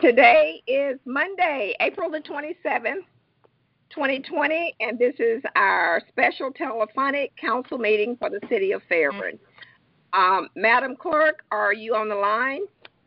Today is Monday, April the 27th, 2020, and this is our special telephonic council meeting for the city of Fairburn. Madam Clerk, are you on the line?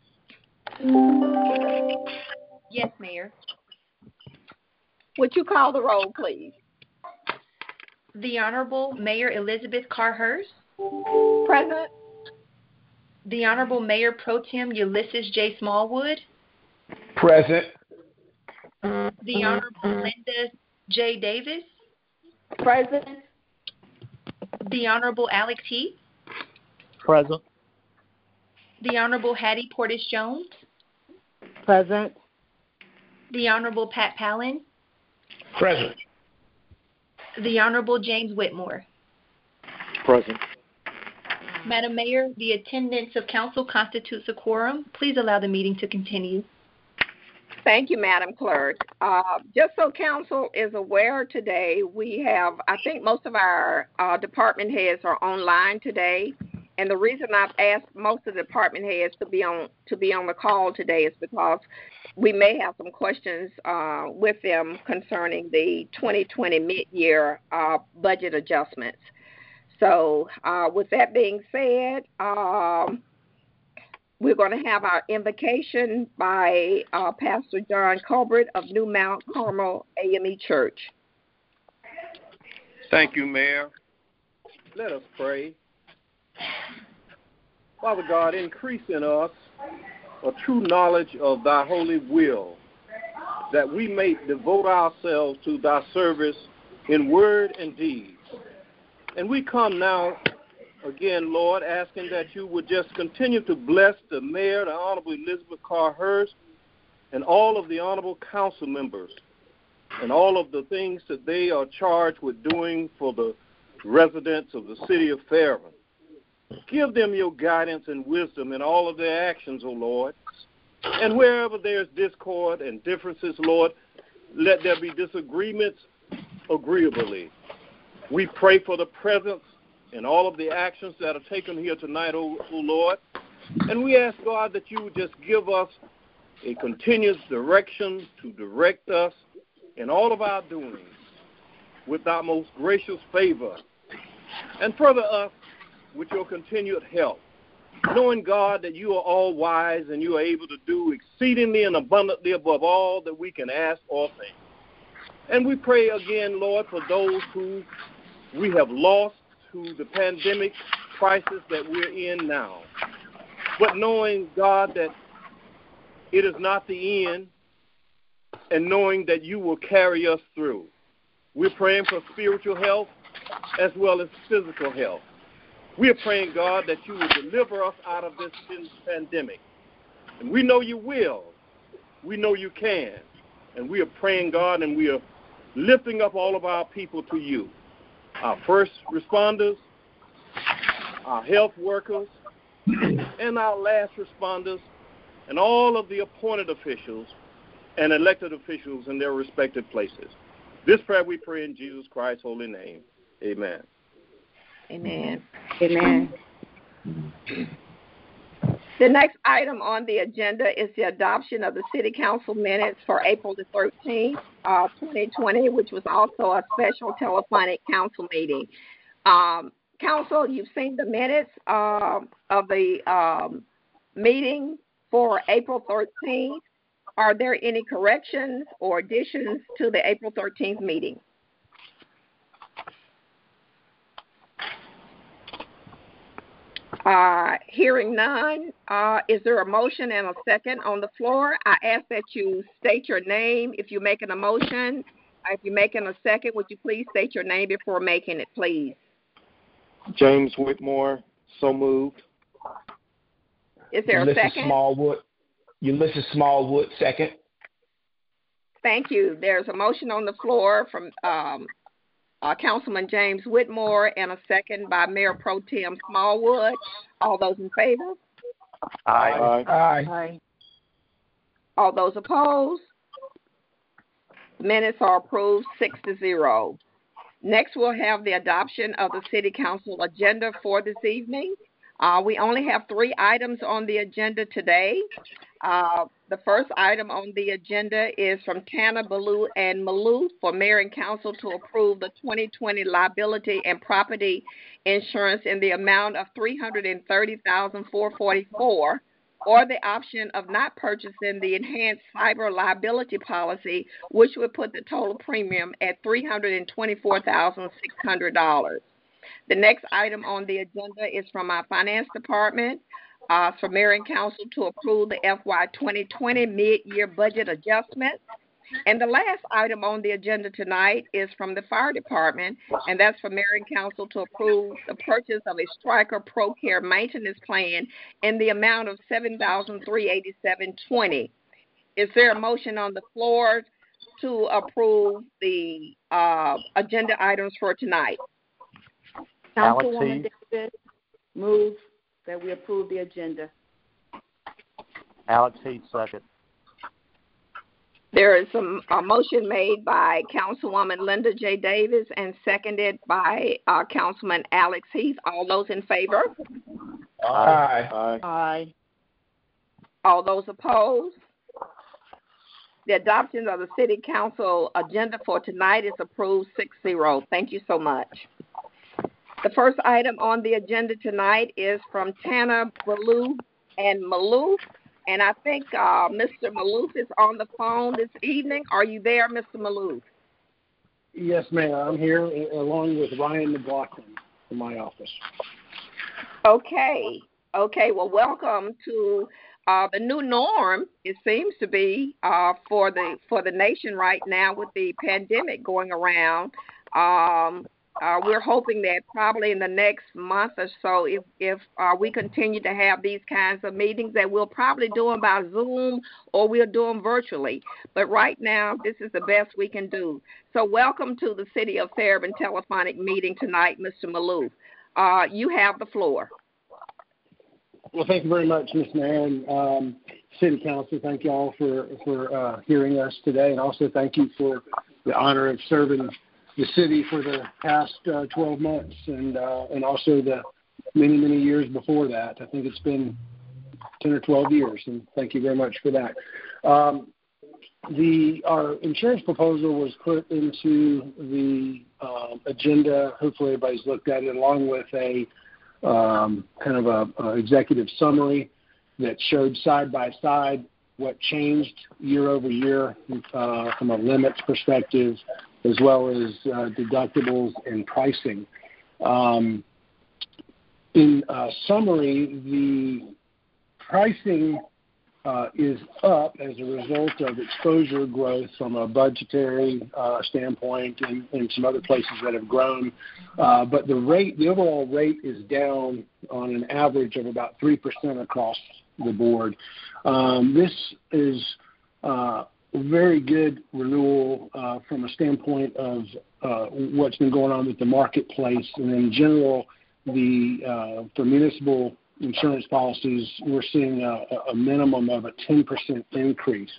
Yes, Mayor. Would you call the roll, please? The Honorable Mayor Elizabeth Carr-Hurst. Present. The Honorable Mayor Pro Tem Ulysses J. Smallwood. Present. The Honorable Linda J. Davis. Present. The Honorable Alex Heath. Present. The Honorable Hattie Portis Jones. Present. The Honorable Pat Palin. Present. The Honorable James Whitmore. Present. Madam Mayor, the attendance of council constitutes a quorum. Please allow the meeting to continue. Thank you, Madam Clerk. Just so council is aware today, we have, I think most of our department heads are online today. And the reason I've asked most of the department heads to be on the call today is because we may have some questions with them concerning the 2020 mid-year budget adjustments. So with that being said, we're going to have our invocation by Pastor John Colbert of New Mount Carmel AME Church. Thank you, Mayor. Let us pray. Father God, increase in us a true knowledge of thy holy will, that we may devote ourselves to thy service in word and deed. And we come now again, Lord, asking that you would just continue to bless the mayor, the Honorable Elizabeth Carr-Hurst, and all of the honorable council members, and all of the things that they are charged with doing for the residents of the city of Fairburn. Give them your guidance and wisdom in all of their actions, O Lord. And wherever there's discord and differences, Lord, let there be disagreements agreeably. We pray for the presence and all of the actions that are taken here tonight, O Lord. And we ask, God, that you would just give us a continuous direction to direct us in all of our doings with thy most gracious favor. And further us with your continued help, knowing, God, that you are all wise and you are able to do exceedingly and abundantly above all that we can ask or think. And we pray again, Lord, for those who we have lost to the pandemic crisis that we're in now. But knowing, God, that it is not the end, and knowing that you will carry us through. We're praying for spiritual health as well as physical health. We are praying, God, that you will deliver us out of this pandemic. And we know you will. We know you can. And we are praying, God, and we are lifting up all of our people to you. Our first responders, our health workers, and our last responders, and all of the appointed officials and elected officials in their respective places. This prayer we pray in Jesus Christ's holy name. Amen. Amen. Amen. The next item on the agenda is the adoption of the City Council minutes for April the 13th, 2020, which was also a special telephonic council meeting. Council, you've seen the minutes of the meeting for April 13th. Are there any corrections or additions to the April 13th meeting? Hearing none, is there a motion and a second on the floor? I ask that you state your name if you're making a motion. If you're making a second, would you please state your name before making it, please? James Whitmore, so moved. Is there a second? Ulysses Smallwood, second. Thank you. There's a motion on the floor from Councilman James Whitmore and a second by Mayor Pro Tem Smallwood. All those in favor? Aye. Aye. All those opposed? Minutes are approved 6-0. Next, we'll have the adoption of the City Council agenda for this evening. We only have 3 items on the agenda today. The first item on the agenda is from Tanner, Ballou, and Malou for mayor and council to approve the 2020 liability and property insurance in the amount of $330,444, or the option of not purchasing the enhanced cyber liability policy, which would put the total premium at $324,600. The next item on the agenda is from our finance department for mayor and council to approve the FY 2020 mid-year budget adjustments. And the last item on the agenda tonight is from the fire department, and that's for mayor and council to approve the purchase of a Stryker ProCare maintenance plan in the amount of $7,387.20. Is there a motion on the floor to approve the agenda items for tonight? Councilwoman Davis moves that we approve the agenda. Alex Heath, second. There is a motion made by Councilwoman Linda J. Davis and seconded by Councilman Alex Heath. All those in favor? Aye. Aye. Aye. All those opposed? The adoption of the City Council agenda for tonight is approved 6-0. Thank you so much. The first item on the agenda tonight is from Tanner, Ballou, and Malou. And I think Mr. Maloof is on the phone this evening. Are you there, Mr. Maloof? Yes, ma'am. I'm here along with Ryan McLaughlin in my office. Okay. Well, welcome to the new norm. It seems to be for the nation right now with the pandemic going around. We're hoping that probably in the next month or so, if we continue to have these kinds of meetings, that we'll probably do them by Zoom or we'll do them virtually. But right now, this is the best we can do. So welcome to the City of Fairburn telephonic meeting tonight, Mr. Maloof. You have the floor. Well, thank you very much, Ms. Mayor and City Council. Thank you all for hearing us today, and also thank you for the honor of serving the city for the past 12 months and also the many years before that. I think it's been 10 or 12 years, and thank you very much for that. Our insurance proposal was put into the agenda. Hopefully everybody's looked at it, along with a kind of a executive summary that showed side by side what changed year over year from a limits perspective, as well as deductibles and pricing. In summary, the pricing is up as a result of exposure growth from a budgetary standpoint and some other places that have grown. But the overall rate is down on an average of about 3% across the board. This is very good renewal from a standpoint of what's been going on with the marketplace. And in general, for municipal insurance policies, we're seeing a minimum of a 10% increase.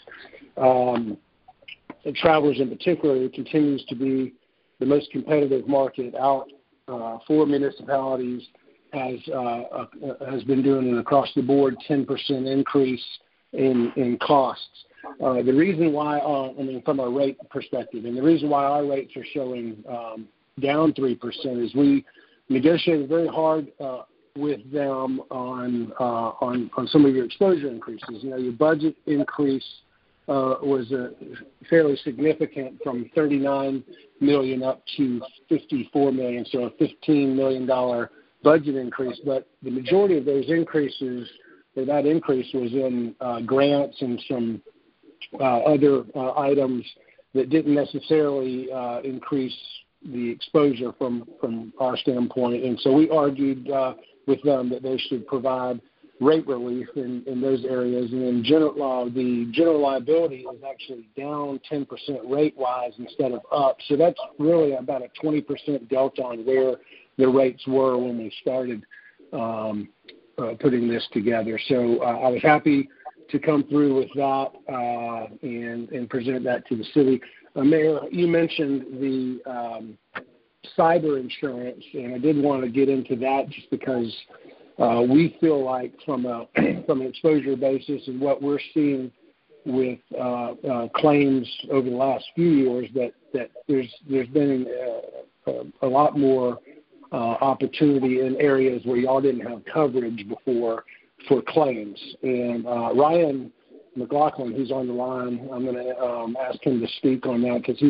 Travelers in particular continues to be the most competitive market out for municipalities, has been doing an across-the-board 10% increase in costs. The reason why, from a rate perspective, and the reason why our rates are showing down 3% is we negotiated very hard with them on some of your exposure increases. You know, your budget increase was fairly significant, from $39 million up to $54 million, so a $15 million budget increase. But the majority of those increases, or that increase, was in grants and some other items that didn't necessarily increase the exposure from our standpoint. And so we argued with them that they should provide rate relief in those areas. And in the general liability is actually down 10% rate-wise instead of up. So that's really about a 20% delta on where the rates were when we started putting this together. So I was happy to come through with that and present that to the city. Mayor, you mentioned the cyber insurance, and I did want to get into that just because we feel like from an exposure basis and what we're seeing with claims over the last few years that there's been a lot more opportunity in areas where y'all didn't have coverage before for claims. And Ryan McLaughlin, who's on the line, I'm going to ask him to speak on that because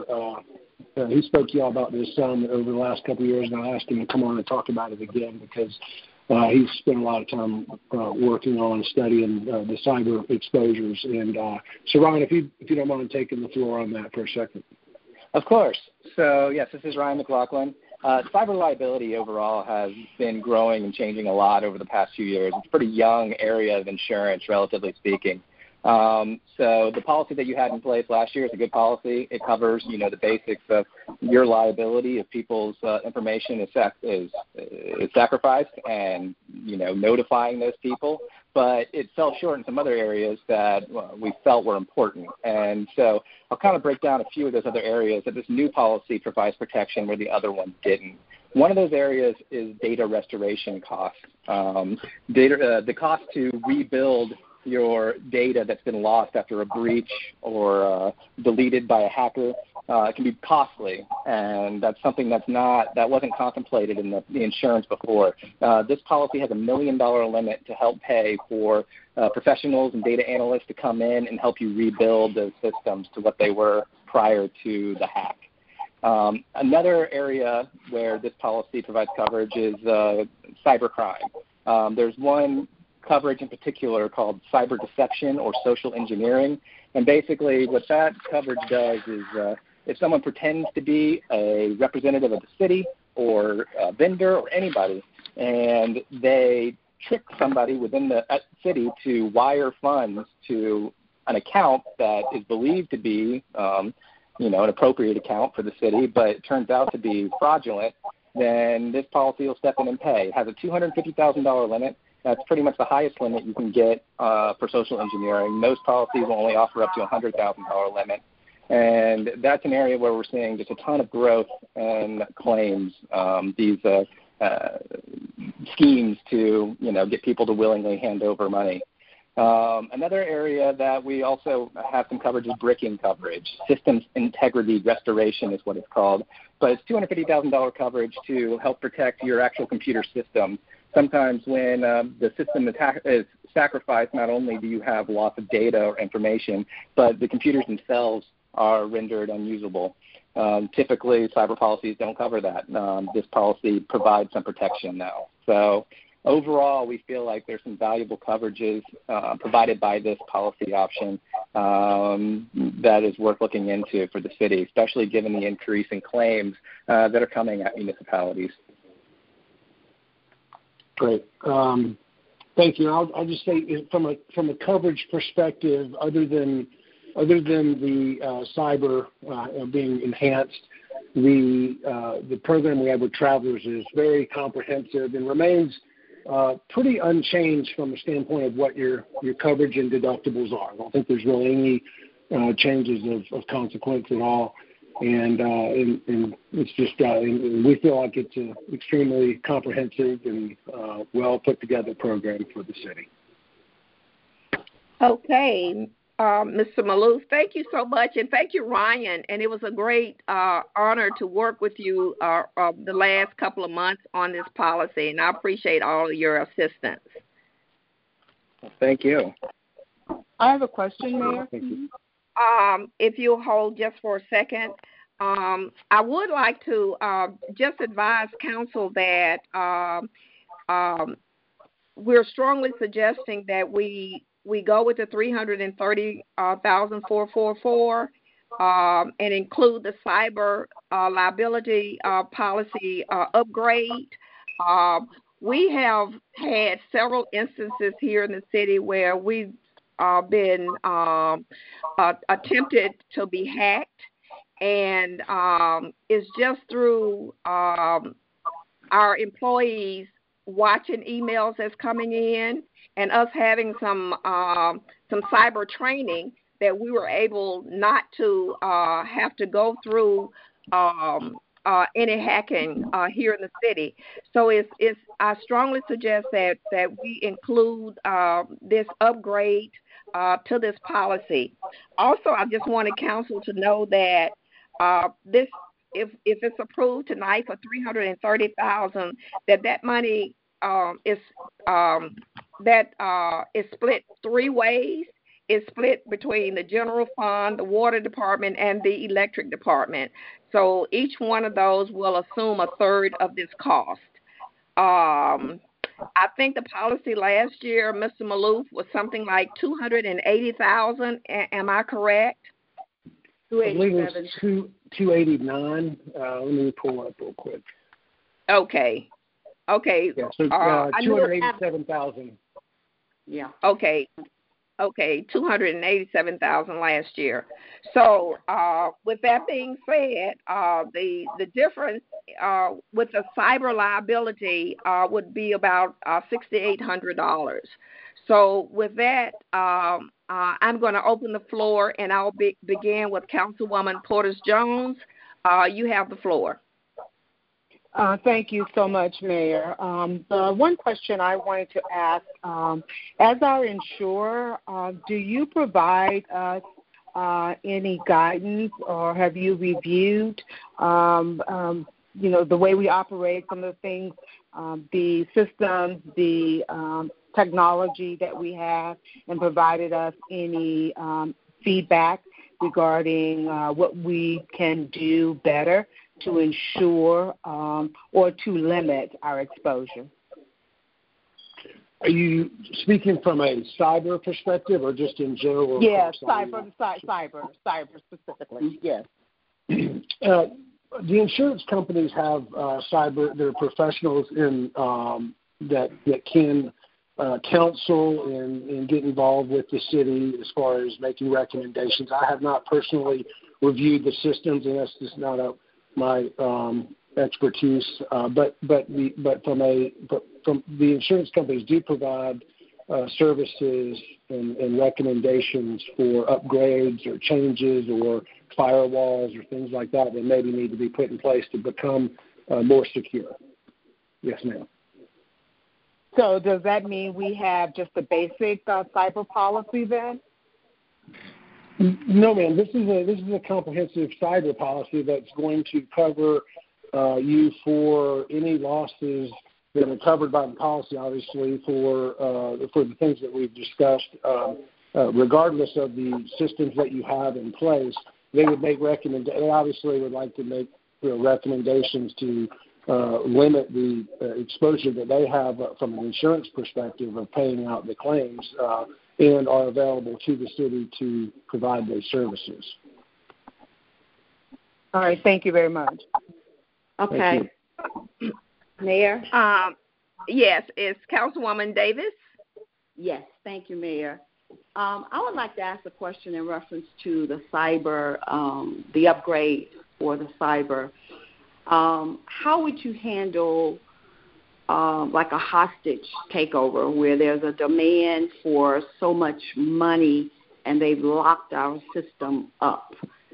he spoke to y'all about this some over the last couple of years, and I asked him to come on and talk about it again because he's spent a lot of time working on studying the cyber exposures. And so, Ryan, if you don't mind taking the floor on that for a second. Of course. So, yes, this is Ryan McLaughlin. Cyber liability overall has been growing and changing a lot over the past few years. It's a pretty young area of insurance, relatively speaking. So the policy that you had in place last year is a good policy. It covers, the basics of your liability if people's information is sacrificed and, notifying those people. But it fell short in some other areas that we felt were important. And so I'll kind of break down a few of those other areas that this new policy provides protection where the other one didn't. One of those areas is data restoration costs. The cost to rebuild your data that's been lost after a breach or deleted by a hacker can be costly, and that's something that wasn't contemplated in the insurance before. This policy has $1 million limit to help pay for professionals and data analysts to come in and help you rebuild those systems to what they were prior to the hack. Another area where this policy provides coverage is cybercrime. There's one coverage in particular called cyber deception or social engineering. And basically what that coverage does is if someone pretends to be a representative of the city or a vendor or anybody, and they trick somebody within the city to wire funds to an account that is believed to be an appropriate account for the city, but it turns out to be fraudulent, then this policy will step in and pay. It has a $250,000 limit. That's pretty much the highest limit you can get for social engineering. Most policies will only offer up to a $100,000 limit. And that's an area where we're seeing just a ton of growth in claims, these schemes to, get people to willingly hand over money. Another area that we also have some coverage is bricking coverage. Systems integrity restoration is what it's called. But it's $250,000 coverage to help protect your actual computer system. Sometimes when the system is sacrificed, not only do you have loss of data or information, but the computers themselves are rendered unusable. Typically, cyber policies don't cover that. This policy provides some protection now. So overall, we feel like there's some valuable coverages provided by this policy option that is worth looking into for the city, especially given the increase in claims that are coming at municipalities. Great. Thank you. I'll just say from a coverage perspective, other than the cyber being enhanced, the program we have with Travelers is very comprehensive and remains pretty unchanged from the standpoint of what your coverage and deductibles are. I don't think there's really any changes of consequence at all. And it's just we feel like it's an extremely comprehensive and well put together program for the city. Okay, Mr. Maloof, thank you so much, and thank you, Ryan. And it was a great honor to work with you the last couple of months on this policy, and I appreciate all of your assistance. Thank you. I have a question, Mayor. Thank you. If you'll hold just for a second, I would like to just advise council that we're strongly suggesting that we go with the $330,444 and include the cyber liability policy upgrade. We have had several instances here in the city where we've been attempted to be hacked, and it's just through our employees watching emails that's coming in and us having some cyber training that we were able not to have to go through any hacking here in the city. So I strongly suggest that we include this upgrade to this policy. Also, I just wanted council to know that this, if it's approved tonight for $330,000, that money is split three ways. It's split between the general fund, the water department, and the electric department. So each one of those will assume a third of this cost. I think the policy last year, Mr. Maloof, was something like $280,000. Am I correct? I believe it was 289. Let me pull up real quick. Okay. Yeah, so 287,000. Yeah. Okay, 287,000 last year. So, with that being said, the difference with the cyber liability would be about $6,800. So, with that, I'm going to open the floor, and I'll begin with Councilwoman Portis Jones. You have the floor. Thank you so much, Mayor. The one question I wanted to ask, as our insurer, do you provide us any guidance, or have you reviewed, the way we operate, some of the things, the systems, the technology that we have, and provided us any feedback regarding what we can do better to ensure or to limit our exposure? Are you speaking from a cyber perspective or just in general? Yes, cyber specifically, yes. The insurance companies have cyber, they're professionals in that can counsel and get involved with the city as far as making recommendations. I have not personally reviewed the systems, and that's just not my expertise. But from the insurance companies do provide services and recommendations for upgrades or changes or firewalls or things like that maybe need to be put in place to become more secure. Yes, ma'am. So does that mean we have just a basic cyber policy then? No, ma'am. This is a comprehensive cyber policy that's going to cover you for any losses that are covered by the policy, obviously, for the things that we've discussed. Regardless of the systems that you have in place, they would make they obviously would like to make recommendations to limit the exposure that they have from an insurance perspective of paying out the claims and are available to the city to provide those services. All right. Thank you very much. Okay. Mayor? Yes, it's Councilwoman Davis. Yes. Thank you, Mayor. I would like to ask a question in reference to the cyber, the upgrade for the cyber. How would you handle like a hostage takeover where there's a demand for so much money and they've locked our system up?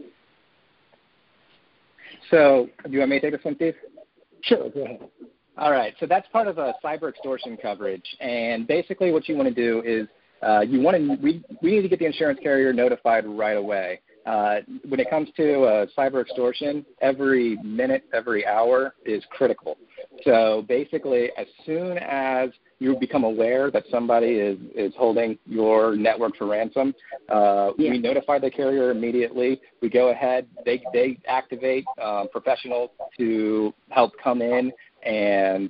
So do you want me to take this one, Steve? Sure, go ahead. All right, so that's part of a cyber extortion coverage. And basically what you want to do is we need to get the insurance carrier notified right away. When it comes to cyber extortion, every minute, every hour is critical. So basically, as soon as you become aware that somebody is holding your network for ransom, we notify the carrier immediately. We go ahead, they activate professionals to help come in and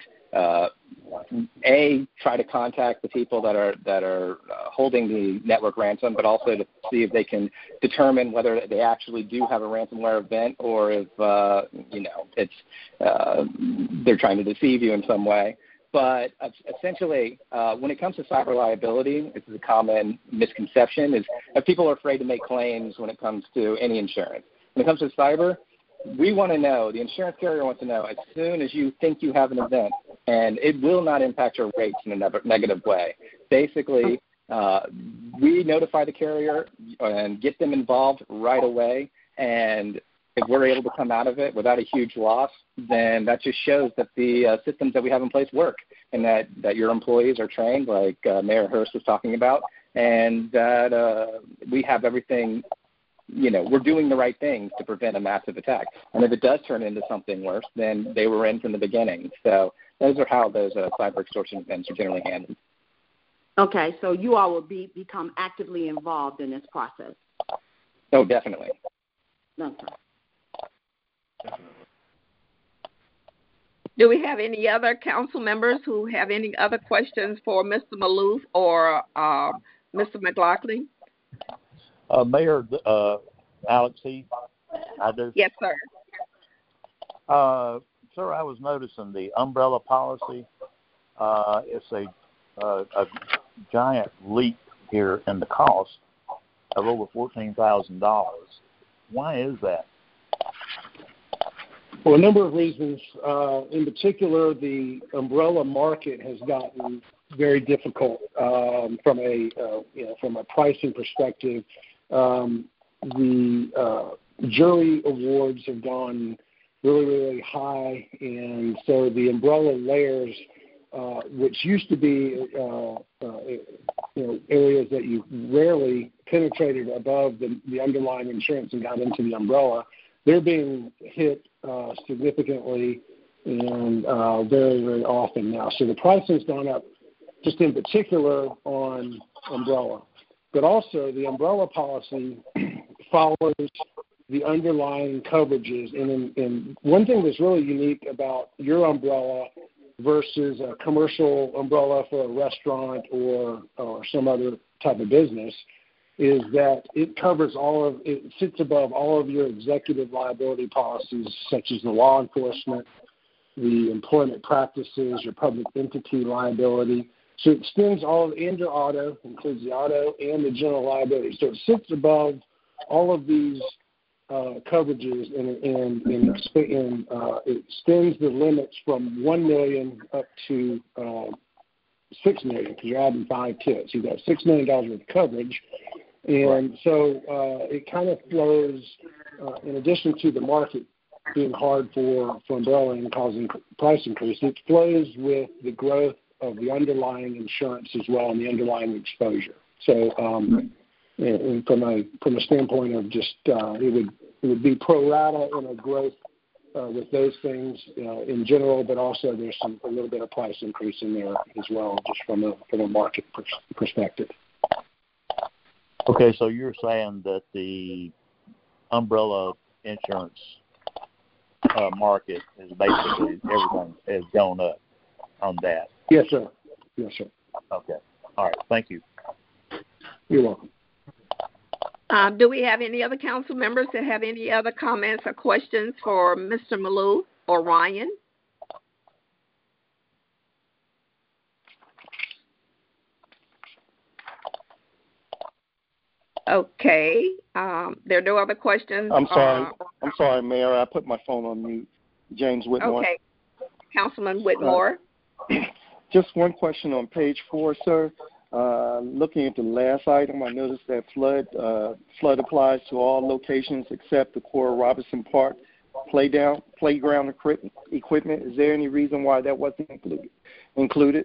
try to contact the people that are holding the network ransom, but also to see if they can determine whether they actually do have a ransomware event or if it's they're trying to deceive you in some way. But essentially, when it comes to cyber liability, this is a common misconception, is that people are afraid to make claims when it comes to any insurance. When it comes to cyber, we want to know, the insurance carrier wants to know, as soon as you think you have an event, and it will not impact your rates in a negative way. Basically, we notify the carrier and get them involved right away, and if we're able to come out of it without a huge loss, then that just shows that the systems that we have in place work and that your employees are trained, like Mayor Hurst was talking about, and that we have everything, we're doing the right things to prevent a massive attack. And if it does turn into something worse, then they were in from the beginning. So those are how those cyber extortion events are generally handled. Okay, so you all will become actively involved in this process. Oh, definitely. Okay. Do we have any other council members who have any other questions for Mr. Maloof or Mr. McLaughlin? Mayor Alex Heath, I do. Yes, sir. Sir, I was noticing the umbrella policy. It's a giant leap here in the cost of over $14,000. Why is that? For a number of reasons. In particular, the umbrella market has gotten very difficult from a pricing perspective. The jury awards have gone really, really high, and so the umbrella layers, which used to be areas that you rarely penetrated above the underlying insurance and got into the umbrella, they're being hit significantly and very, very often now. So the pricing's gone up just in particular on umbrella. But also the umbrella policy follows the underlying coverages. And one thing that's really unique about your umbrella versus a commercial umbrella for a restaurant or some other type of business is that it covers it sits above all of your executive liability policies, such as the law enforcement, the employment practices, your public entity liability. So it extends and your auto, includes the auto and the general liability. So it sits above all of these coverages and it extends the limits from $1 million up to $6 million, because you're adding 5 to it. So you've got $6 million worth of coverage. And so it kind of flows, in addition to the market being hard for umbrella and causing price increase, it flows with the growth of the underlying insurance as well and the underlying exposure. So and from a standpoint of just it would be pro rata in a growth with those things in general, but also there's a little bit of price increase in there as well, just from a market perspective. Okay, so you're saying that the umbrella insurance market is basically everything has gone up on that. Yes, sir. Yes, sir. Okay. All right. Thank you. You're welcome. Do we have any other council members that have any other comments or questions for Mr. Maloof or Ryan? Okay. There are no other questions. I'm sorry, Mayor. I put my phone on mute. James Whitmore. Okay. Councilman Whitmore. Just one question on page 4, sir. Looking at the last item, I noticed that flood applies to all locations except the Cora Robinson Park playground equipment. Is there any reason why that wasn't included?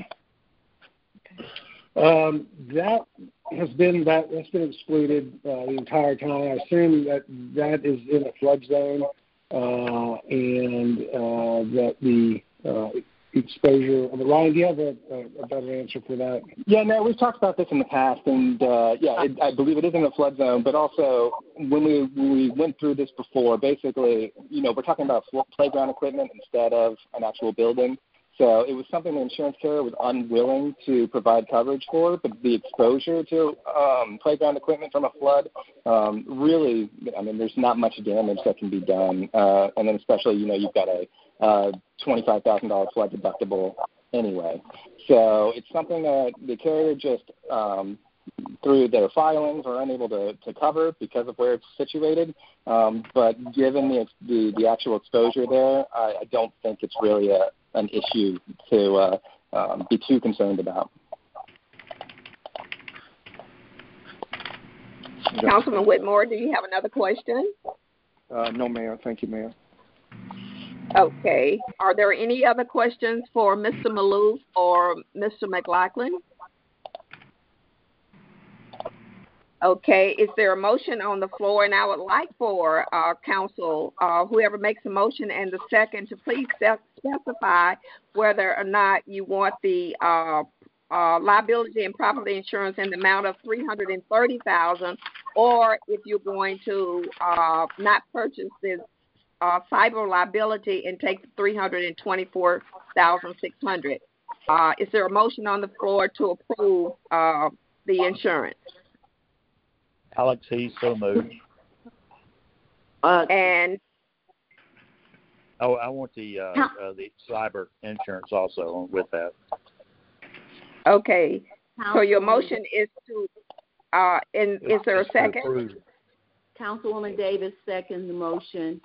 That's been excluded the entire time. I assume that is in a flood zone, and that the exposure. Ryan, do you have a better answer for that? Yeah, no, we've talked about this in the past, and I believe it is in the flood zone. But also, when we went through this before, basically, we're talking about playground equipment instead of an actual building. So it was something the insurance carrier was unwilling to provide coverage for, but the exposure to playground equipment from a flood, really, there's not much damage that can be done. And then especially, you've got a $25,000 flood deductible anyway. So it's something that the carrier just, through their filings, are unable to cover because of where it's situated. But given the actual exposure there, I don't think it's really an issue to be too concerned about. Councilman Whitmore, do you have another question? No, Mayor. Thank you, Mayor. Okay. Are there any other questions for Mr. Maloof or Mr. McLaughlin? Okay, is there a motion on the floor? And I would like for council, whoever makes a motion and the second, to please specify whether or not you want the liability and property insurance in the amount of $330,000, or if you're going to not purchase this cyber liability and take the $324,600. Is there a motion on the floor to approve the insurance? Alex Hayes, so moved. And I want the cyber insurance also with that. okay, so your motion is to, and is there a second? Councilwoman Davis seconds the motion.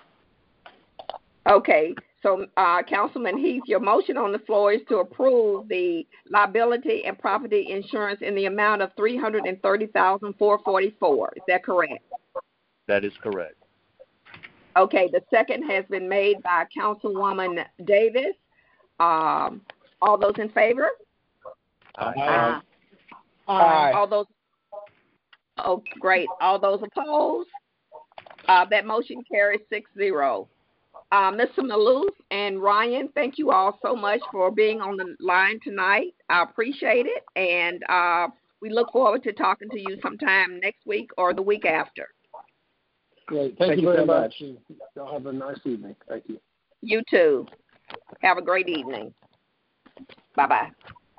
Okay, so Councilman Heath, your motion on the floor is to approve the liability and property insurance in the amount of $330,444. Is that correct? That is correct. Okay, the second has been made by Councilwoman Davis. All those in favor? Aye. Aye. All those? Oh, great. All those opposed? That motion carries 6-0. Mr. Maloof and Ryan, thank you all so much for being on the line tonight. I appreciate it, and we look forward to talking to you sometime next week or the week after. Great. Thank you very so much. Y'all have a nice evening. Thank you. You too. Have a great evening. Bye-bye.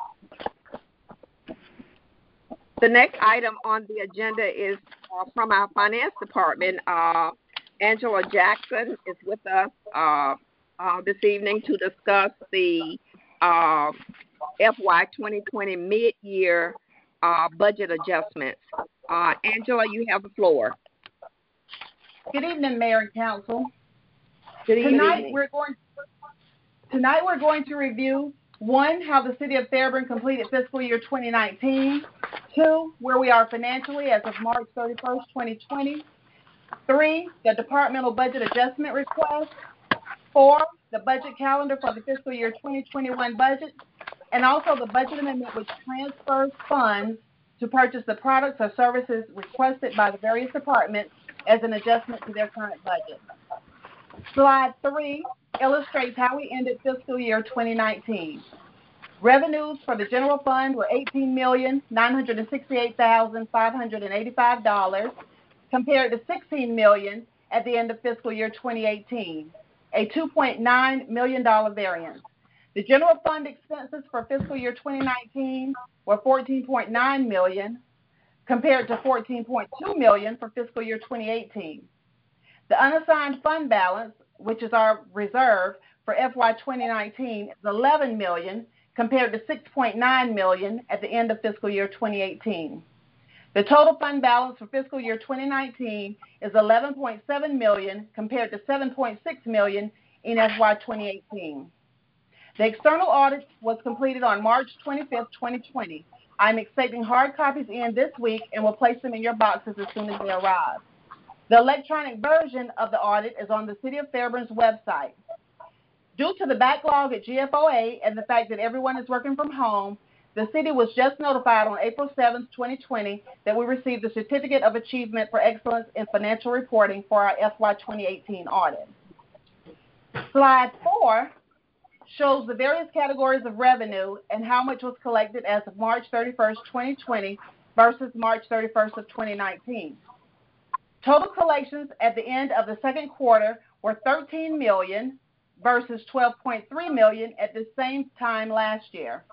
The next item on the agenda is from our finance department. Angela Jackson is with us this evening to discuss the FY 2020 mid-year budget adjustments. Angela, you have the floor. Good evening, Mayor and Council. Good evening. Tonight we're going to review, 1, how the City of Fairburn completed fiscal year 2019, 2, where we are financially as of March 31st, 2020, 3, the departmental budget adjustment request, 4, the budget calendar for the fiscal year 2021 budget, and also the budget amendment which transfers funds to purchase the products or services requested by the various departments as an adjustment to their current budget. Slide 3 illustrates how we ended fiscal year 2019. Revenues for the general fund were $18,968,585 compared to $16 million at the end of fiscal year 2018, a $2.9 million variance. The general fund expenses for fiscal year 2019 were $14.9 million compared to $14.2 million for fiscal year 2018. The unassigned fund balance, which is our reserve for FY 2019, is $11 million compared to $6.9 million at the end of fiscal year 2018. The total fund balance for fiscal year 2019 is $11.7 million compared to $7.6 million in FY 2018. The external audit was completed on March 25th, 2020. I'm expecting hard copies in this week and will place them in your boxes as soon as they arrive. The electronic version of the audit is on the City of Fairburn's website. Due to the backlog at GFOA and the fact that everyone is working from home, the city was just notified on April 7th, 2020, that we received the Certificate of Achievement for Excellence in Financial Reporting for our FY 2018 audit. Slide 4 shows the various categories of revenue and how much was collected as of March 31st, 2020 versus March 31st of 2019. Total collections at the end of the second quarter were $13 million versus $12.3 million at the same time last year.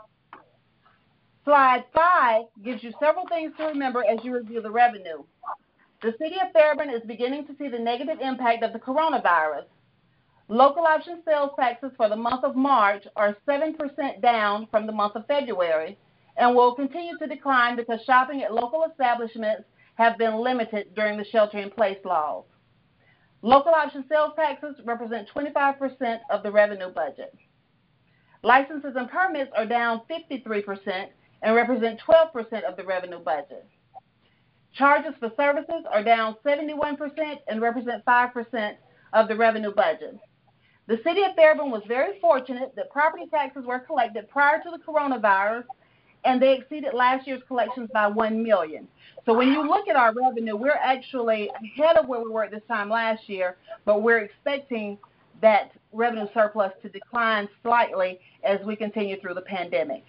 Slide 5 gives you several things to remember as you review the revenue. The City of Fairburn is beginning to see the negative impact of the coronavirus. Local option sales taxes for the month of March are 7% down from the month of February and will continue to decline because shopping at local establishments have been limited during the shelter-in-place laws. Local option sales taxes represent 25% of the revenue budget. Licenses and permits are down 53% and represent 12% of the revenue budget. Charges for services are down 71% and represent 5% of the revenue budget. The City of Fairburn was very fortunate that property taxes were collected prior to the coronavirus and they exceeded last year's collections by $1 million. So when you look at our revenue, we're actually ahead of where we were at this time last year, but we're expecting that revenue surplus to decline slightly as we continue through the pandemic.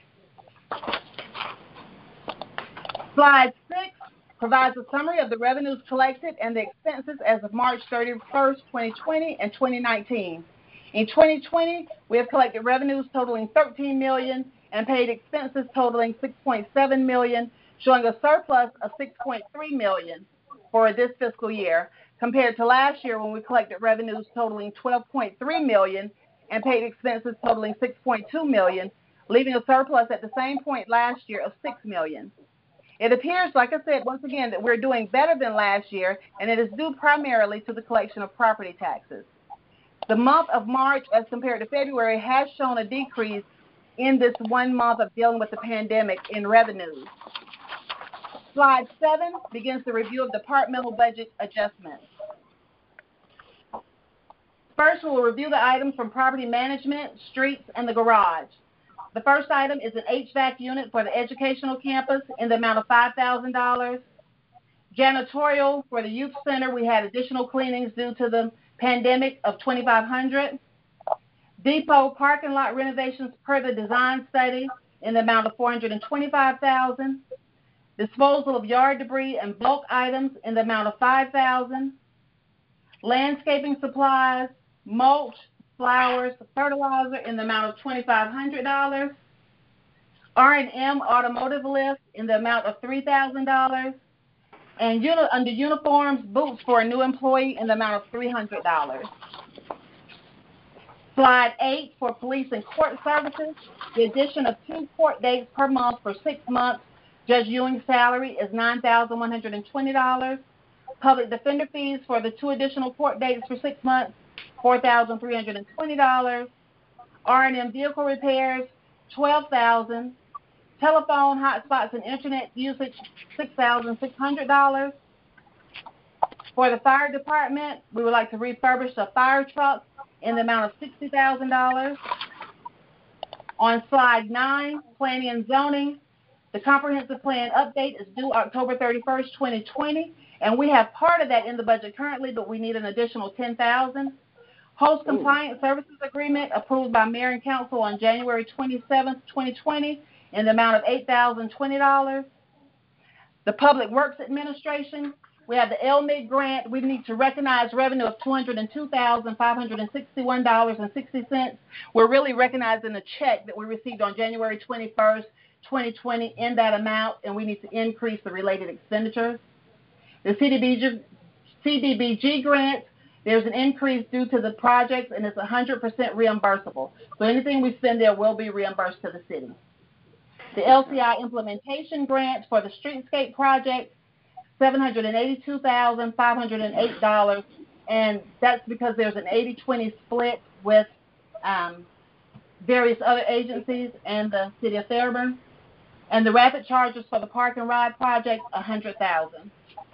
Slide 6 provides a summary of the revenues collected and the expenses as of March 31st, 2020 and 2019. In 2020, we have collected revenues totaling $13 million and paid expenses totaling $6.7 million, showing a surplus of $6.3 million for this fiscal year, compared to last year when we collected revenues totaling $12.3 million and paid expenses totaling $6.2 million, leaving a surplus at the same point last year of $6 million. It appears, like I said, once again, that we're doing better than last year, and it is due primarily to the collection of property taxes. The month of March, as compared to February, has shown a decrease in this 1 month of dealing with the pandemic in revenues. Slide 7 begins the review of departmental budget adjustments. First, we'll review the items from property management, streets, and the garage. The first item is an HVAC unit for the educational campus in the amount of $5,000. Janitorial for the youth center, we had additional cleanings due to the pandemic of $2,500. Depot parking lot renovations per the design study in the amount of $425,000. Disposal of yard debris and bulk items in the amount of $5,000. Landscaping supplies, mulch, flowers, fertilizer in the amount of $2,500. R&M automotive lift in the amount of $3,000. And under uniforms, boots for a new employee in the amount of $300. Slide 8 for police and court services, the addition of 2 court dates per month for 6 months. Judge Ewing's salary is $9,120. Public defender fees for the 2 additional court dates for 6 months, $4,320. R&M vehicle repairs, $12,000. Telephone, hotspots, and internet usage, $6,600. For the fire department, we would like to refurbish a fire truck in the amount of $60,000. On slide 9, planning and zoning, the comprehensive plan update is due October 31st, 2020, and we have part of that in the budget currently, but we need an additional $10,000. Host compliance services agreement approved by Mayor and Council on January 27th, 2020, in the amount of $8,020. The Public Works Administration, we have the LMIG grant. We need to recognize revenue of $202,561.60. We're really recognizing the check that we received on January 21st, 2020 in that amount, and we need to increase the related expenditures. The CDBG grant, there's an increase due to the projects, and it's 100% reimbursable. So anything we spend there will be reimbursed to the city. The LCI implementation grant for the streetscape project, $782,508, and that's because there's an 80-20 split with various other agencies and the city of Fairburn. And the rapid charges for the park and ride project, $100,000.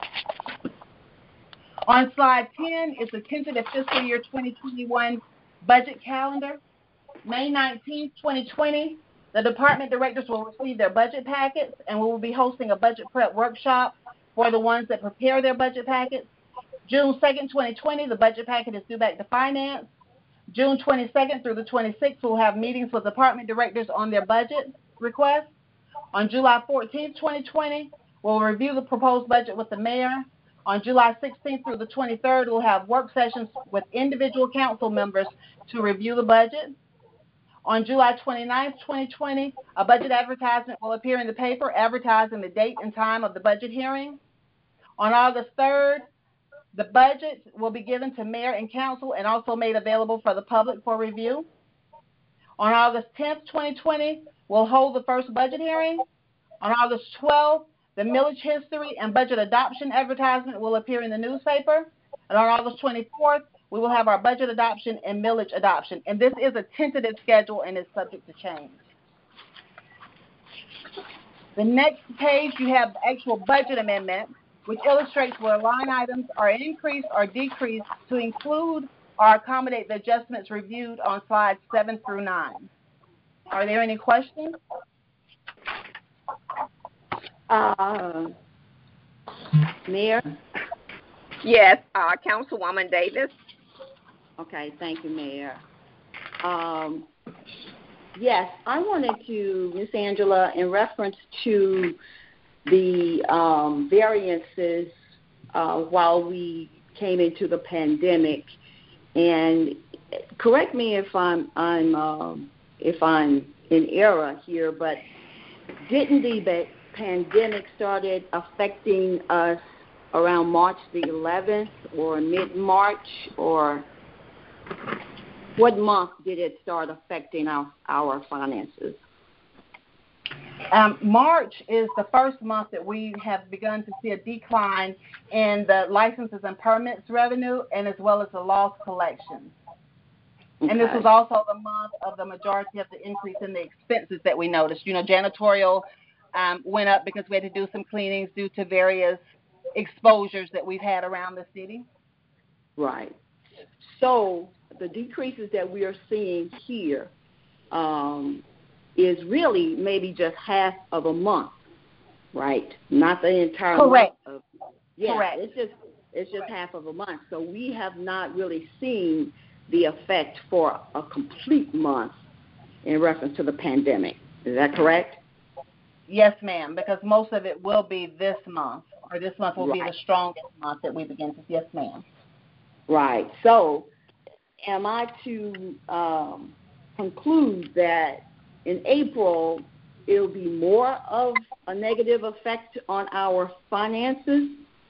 On slide 10 is the tentative fiscal year 2021 budget calendar. May 19th, 2020, the department directors will receive their budget packets, and we will be hosting a budget prep workshop for the ones that prepare their budget packets. June 2nd, 2020, the budget packet is due back to finance. June 22nd through the 26th, we'll have meetings with department directors on their budget requests. On July 14th, 2020, we'll review the proposed budget with the mayor. On July 16th through the 23rd, we'll have work sessions with individual council members to review the budget. On July 29th, 2020, a budget advertisement will appear in the paper advertising the date and time of the budget hearing. On August 3rd, the budget will be given to mayor and council and also made available for the public for review. On August 10th, 2020, we'll hold the first budget hearing. On August 12th, the millage history and budget adoption advertisement will appear in the newspaper. And on August 24th, we will have our budget adoption and millage adoption. And this is a tentative schedule and is subject to change. The next page, you have the actual budget amendment, which illustrates where line items are increased or decreased to include or accommodate the adjustments reviewed on slides 7 through 9. Are there any questions? Mayor? Yes, Councilwoman Davis. Okay, thank you, Mayor. Yes, I wanted to, Ms. Angela, in reference to the variances while we came into the pandemic, and correct me if I'm in error here, but didn't the pandemic started affecting us around March the 11th or mid-March, or what month did it start affecting our finances? March is the first month that we have begun to see a decline in the licenses and permits revenue, and as well as the loss collections. Okay. And this was also the month of the majority of the increase in the expenses that we noticed. You know, janitorial went up because we had to do some cleanings due to various exposures that we've had around the city. Right. So the decreases that we are seeing here is really maybe just half of a month, right? Not the entire Correct. month. Correct. It's just half of a month. So we have not really seen the effect for a complete month in reference to the pandemic. Is that correct? Yes, ma'am, because most of it will be this month, or this month will be the strongest month that we begin to see. Yes, ma'am. Right. So am I to conclude that in April it'll be more of a negative effect on our finances?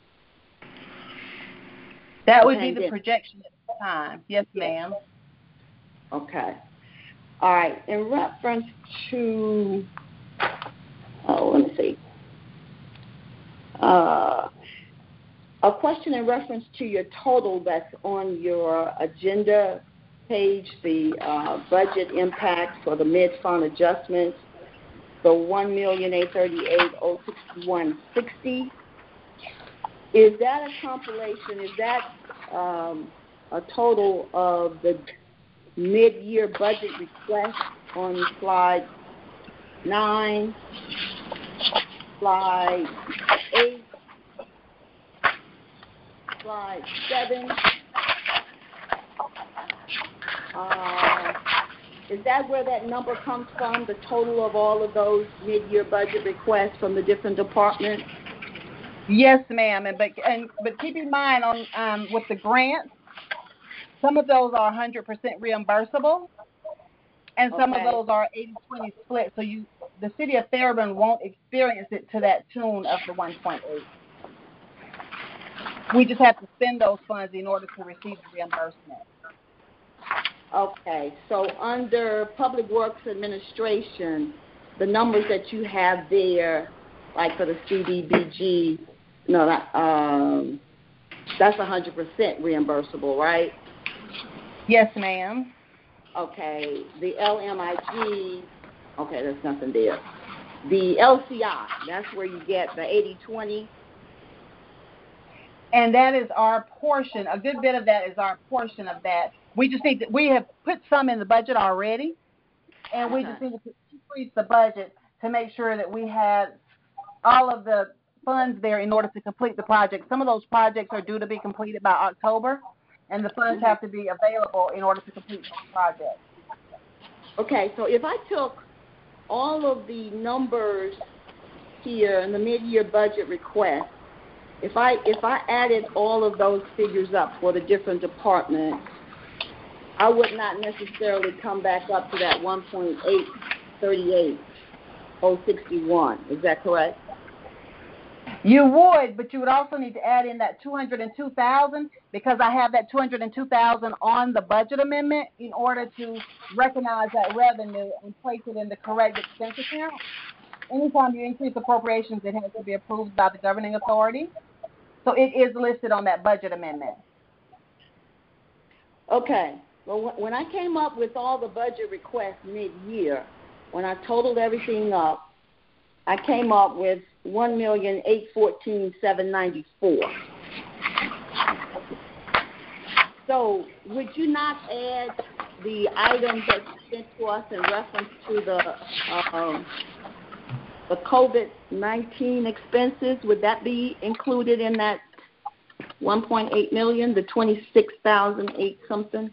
That would be the projection at the time. Yes, ma'am. Okay. All right. In reference to, let me see. A question in reference to your total that's on your agenda page, the budget impact for the mid-fund adjustments, the $1,838,061.60. Is that a compilation? Is that a total of the mid-year budget request on slide 9, slide 8, slide 7? Is that where that number comes from, the total of all of those mid-year budget requests from the different departments? Yes, ma'am. But keep in mind on with the grants, some of those are 100% reimbursable, and some of those are 80-20 split. So the city of Fairburn won't experience it to that tune of the 1.8. We just have to spend those funds in order to receive the reimbursement. Okay, so under Public Works Administration, the numbers that you have there, like for the CDBG, that's 100% reimbursable, right? Yes, ma'am. Okay, the LMIG, okay, there's nothing there. The LCI, that's where you get the 80-20. And that is our portion. A good bit of that is our portion of that. We have put some in the budget already, and we just need to increase the budget to make sure that we have all of the funds there in order to complete the project. Some of those projects are due to be completed by October, and the funds have to be available in order to complete those projects. Okay, so if I took all of the numbers here in the mid-year budget request, if I added all of those figures up for the different departments, I would not necessarily come back up to that 1.838,061. Is that correct? You would, but you would also need to add in that $202,000 because I have that $202,000 on the budget amendment in order to recognize that revenue and place it in the correct expense account. Anytime you increase appropriations, it has to be approved by the governing authority. So it is listed on that budget amendment. Okay. Well, when I came up with all the budget requests mid-year, when I totaled everything up, I came up with $1,814,794. So would you not add the items that you sent to us in reference to the COVID-19 expenses, would that be included in that 1.8 million, the 26,008 something?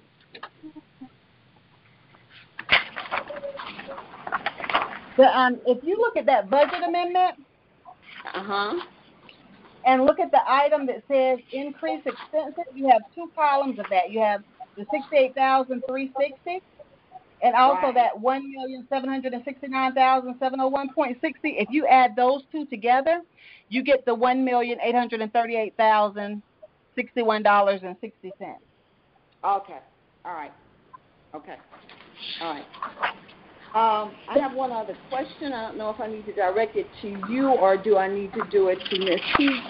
If you look at that budget amendment, Uh-huh. and look at the item that says increase expenses, you have two columns of that. You have the 68,360, and also Right. that 1,769,701.60. If you add those two together, you get the $1,838,061.60. Okay. All right. Okay. All right. I have one other question. I don't know if I need to direct it to you or do I need to do it to Ms. Heath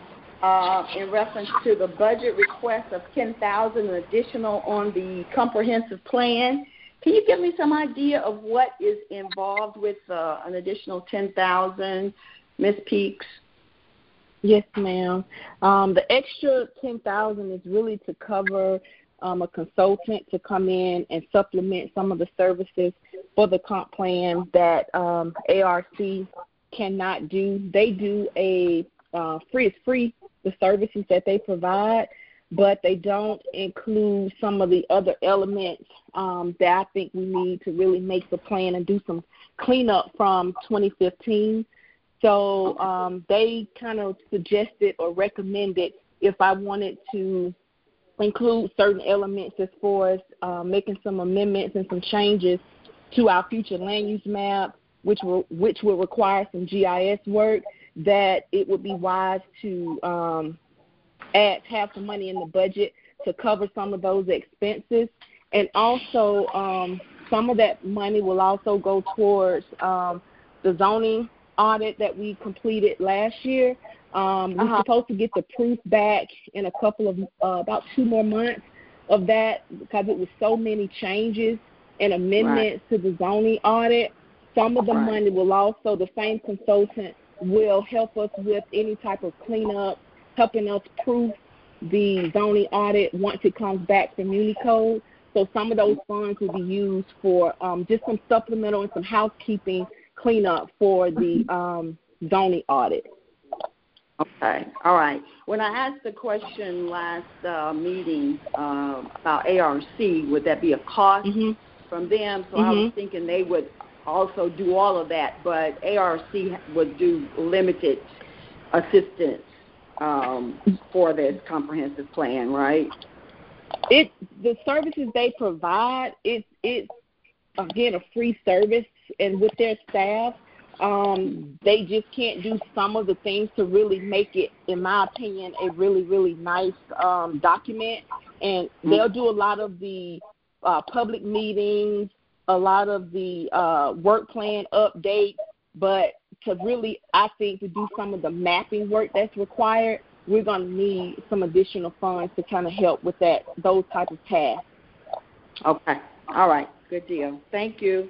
in reference to the budget request of $10,000 additional on the comprehensive plan. Can you give me some idea of what is involved with an additional $10,000, Ms. Peaks? Yes, ma'am. The extra $10,000 is really to cover a consultant to come in and supplement some of the services for the comp plan that ARC cannot do. They do it's free, the services that they provide, but they don't include some of the other elements that I think we need to really make the plan and do some cleanup from 2015. So they kind of suggested or recommended if I wanted to include certain elements as far as making some amendments and some changes to our future land use map, which will require some GIS work, that it would be wise to have some money in the budget to cover some of those expenses. And also some of that money will also go towards the zoning audit that we completed last year. We're supposed to get the proof back in a couple of about 2 more months of that because it was so many changes and amendments to the zoning audit. Some of the money will also, the same consultant will help us with any type of cleanup, helping us proof the zoning audit once it comes back from Unicode. So some of those funds will be used for just some supplemental and some housekeeping cleanup for the zoning audit. Okay. All right. When I asked the question last meeting about ARC, would that be a cost from them? So I was thinking they would also do all of that, but ARC would do limited assistance for this comprehensive plan, right? The services they provide, it's again a free service, and with their staff, they just can't do some of the things to really make it, in my opinion, a really, really nice document. And they'll do a lot of the public meetings, a lot of the work plan updates, but to really, I think, to do some of the mapping work that's required, we're going to need some additional funds to kind of help with those type of tasks. Okay. All right. Good deal. Thank you.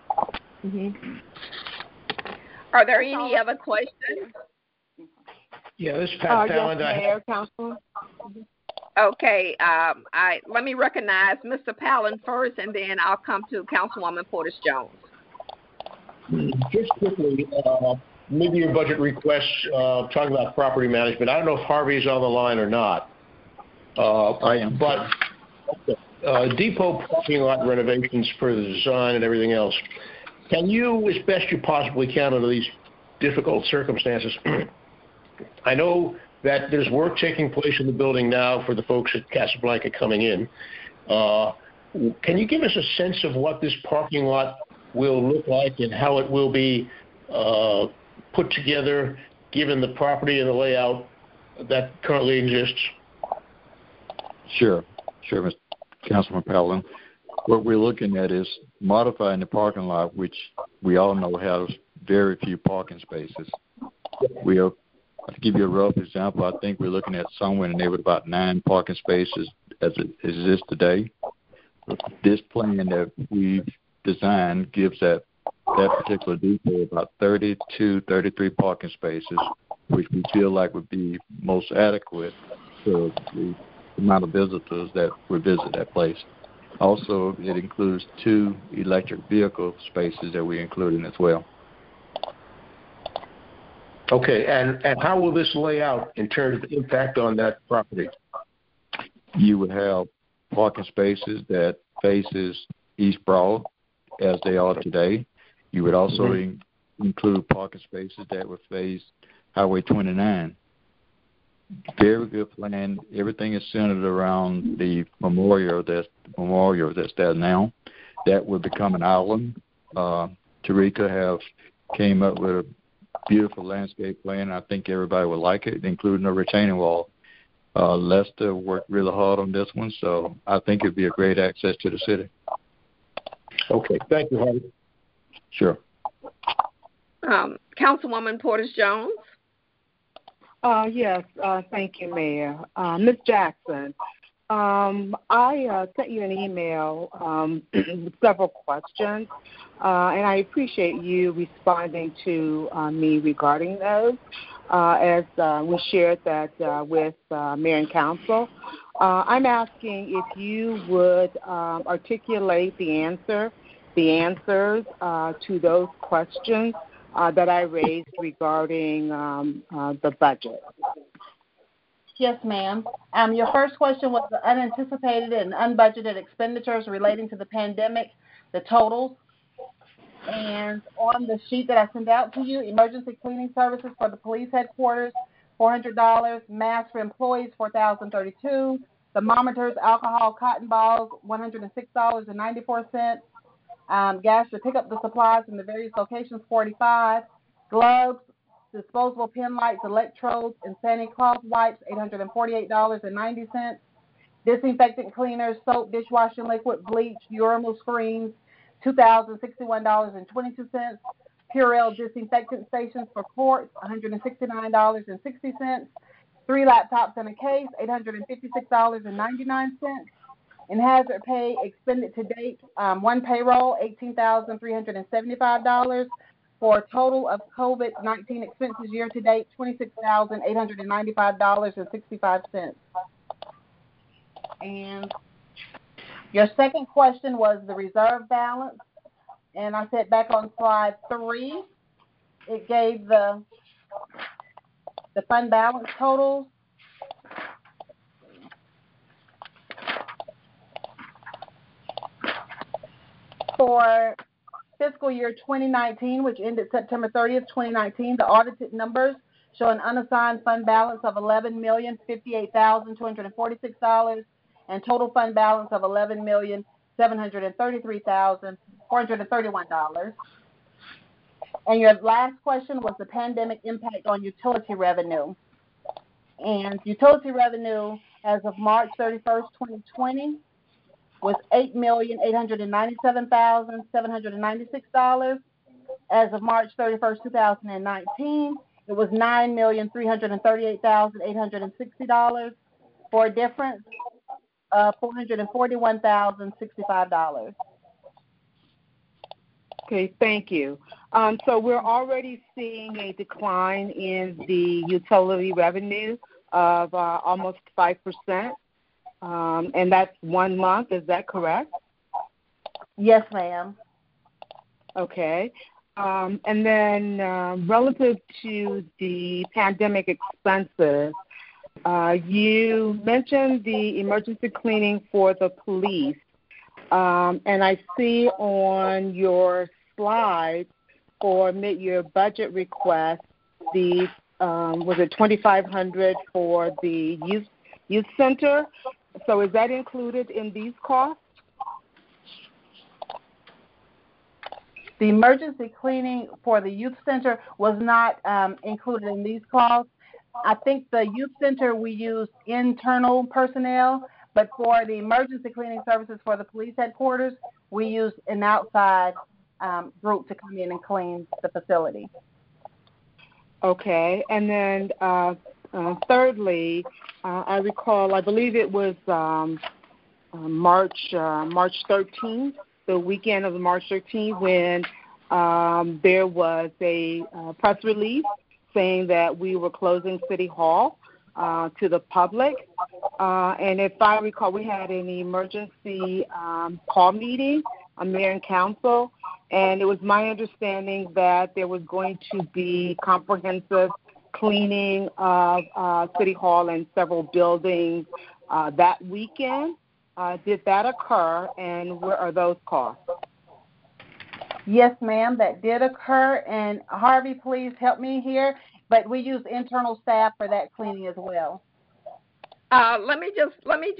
Are there any other questions? Yeah, this is Pat Fallon. Yes, Mayor, Council. Okay. Let me recognize Mr. Palin first, and then I'll come to Councilwoman Portis Jones. Just quickly, maybe your budget requests talking about property management. I don't know if Harvey's on the line or not. I am. But depot parking lot renovations for the design and everything else. Can you, as best you possibly can under these difficult circumstances, I know that there's work taking place in the building now for the folks at Casablanca coming in. Can you give us a sense of what this parking lot will look like and how it will be put together given the property and the layout that currently exists? Sure, Mr. Councilman Palin. What we're looking at is modifying the parking lot, which we all know has very few parking spaces. To give you a rough example, I think we're looking at somewhere in the neighborhood about 9 parking spaces as it exists today. This plan that we've designed gives that particular depot about 32, 33 parking spaces, which we feel like would be most adequate for the amount of visitors that would visit that place. Also, it includes 2 electric vehicle spaces that we're including as well. Okay, and how will this lay out in terms of the impact on that property? You would have parking spaces that faces East Broad, as they are today. You would also include parking spaces that would face Highway 29. Very good plan. Everything is centered around the memorial that's there now. That would become an island. Tarika came up with a beautiful landscape plan. I think everybody would like it, including a retaining wall. Lester worked really hard on this one, so I think it'd be a great access to the city. Okay, thank you, Harvey. Sure. Councilwoman Portis Jones. Yes, thank you, Mayor. Ms. Jackson, I sent you an email with several questions, and I appreciate you responding to me regarding those, as we shared that with Mayor and Council. I'm asking if you would articulate the answers to those questions that I raised regarding the budget. Yes, ma'am. Your first question was the unanticipated and unbudgeted expenditures relating to the pandemic, the totals. And on the sheet that I sent out to you, emergency cleaning services for the police headquarters, $400. Masks for employees, $4,032. Thermometers, alcohol, cotton balls, $106.94. Gas to pick up the supplies in the various locations, $45. Gloves, disposable pen lights, electrodes, and Santa Claus wipes, $848.90. Disinfectant cleaners, soap, dishwashing liquid, bleach, urinal screens, $2,061.22. Purell disinfectant stations for quarts, $169.60. 3 laptops and a case, $856.99. In hazard pay expended to date, one payroll, $18,375, for a total of COVID-19 expenses year to date, $26,895.65. And your second question was the reserve balance, and I said back on slide 3, it gave the fund balance totals. For fiscal year 2019, which ended September 30th, 2019, the audited numbers show an unassigned fund balance of $11,058,246 and total fund balance of $11,733,431. And your last question was the pandemic impact on utility revenue. And utility revenue as of March 31st, 2020 was $8,897,796. As of March 31st, 2019, it was $9,338,860 for a difference of $441,065. Okay, thank you. So we're already seeing a decline in the utility revenue of almost 5%. And that's 1 month, is that correct? Yes, ma'am. Okay. And then relative to the pandemic expenses, you mentioned the emergency cleaning for the police. And I see on your slide for mid-year budget request, the was it $2,500 for the youth center? So is that included in these costs? The emergency cleaning for the youth center was not included in these costs. I think the youth center we use internal personnel, but for the emergency cleaning services for the police headquarters, we use an outside group to come in and clean the facility. Okay, and then thirdly, I recall, I believe it was March 13th, the weekend of March 13th, when there was a press release saying that we were closing City Hall to the public. And if I recall, we had an emergency call meeting, a mayor and council, and it was my understanding that there was going to be comprehensive cleaning of City Hall and several buildings that weekend. Did that occur, and where are those costs? Yes, ma'am, that did occur. And Harvey, please help me here. But we use internal staff for that cleaning as well. Let me just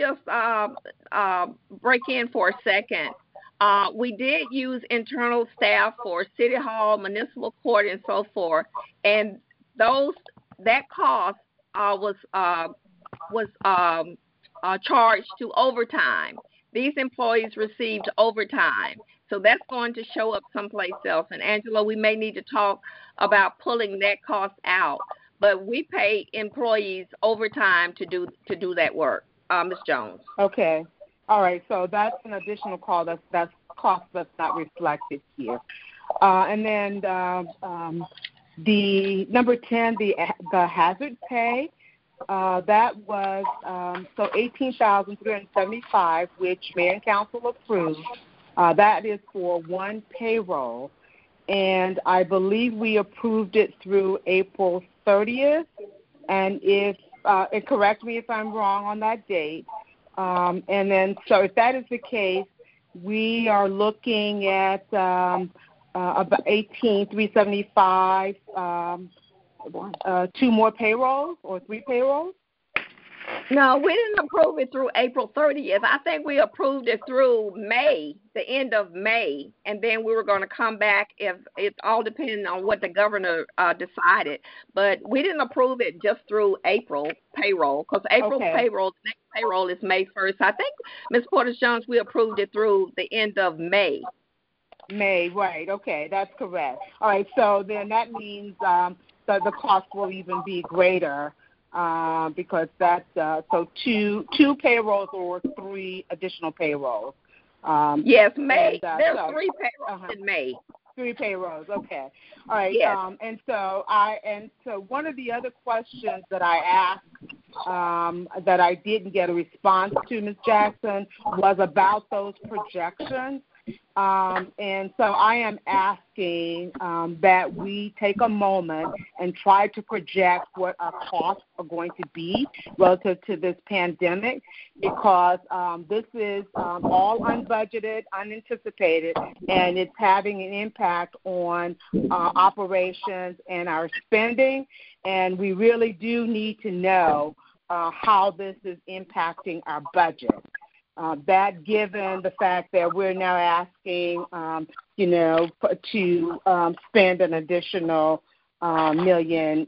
break in for a second. We did use internal staff for City Hall, Municipal Court, and so forth, and that cost was charged to overtime. These employees received overtime, so that's going to show up someplace else. And Angela, we may need to talk about pulling that cost out, but we pay employees overtime to do that work. Ms. Jones. Okay. All right. So that's an additional cost. That's cost that's not reflected here. And then the number 10, the hazard pay. That was so $18,375, which Mayor and Council approved. That is for one payroll, and I believe we approved it through April 30th. And if correct me if I'm wrong on that date. And then, so if that is the case, we are looking at about $18,375. Two more payrolls or three payrolls? No, we didn't approve it through April 30th. I think we approved it through May, the end of May, and then we were going to come back if it's all depending on what the governor decided. But we didn't approve it just through April payroll, because April payroll, the next payroll is May 1st. I think, Ms. Porter-Jones, we approved it through the end of May. May, right. Okay, that's correct. All right, so then that means so the cost will even be greater because that's so two payrolls or three additional payrolls. Yes, May. There's three payrolls in May. Three payrolls. Okay. All right. Yes. And so one of the other questions that I asked that I didn't get a response to, Ms. Jackson, was about those projections. And so I am asking that we take a moment and try to project what our costs are going to be relative to this pandemic, because this is all unbudgeted, unanticipated, and it's having an impact on operations and our spending. And we really do need to know how this is impacting our budget. That given the fact that we're now asking, to spend an additional $1.8 million,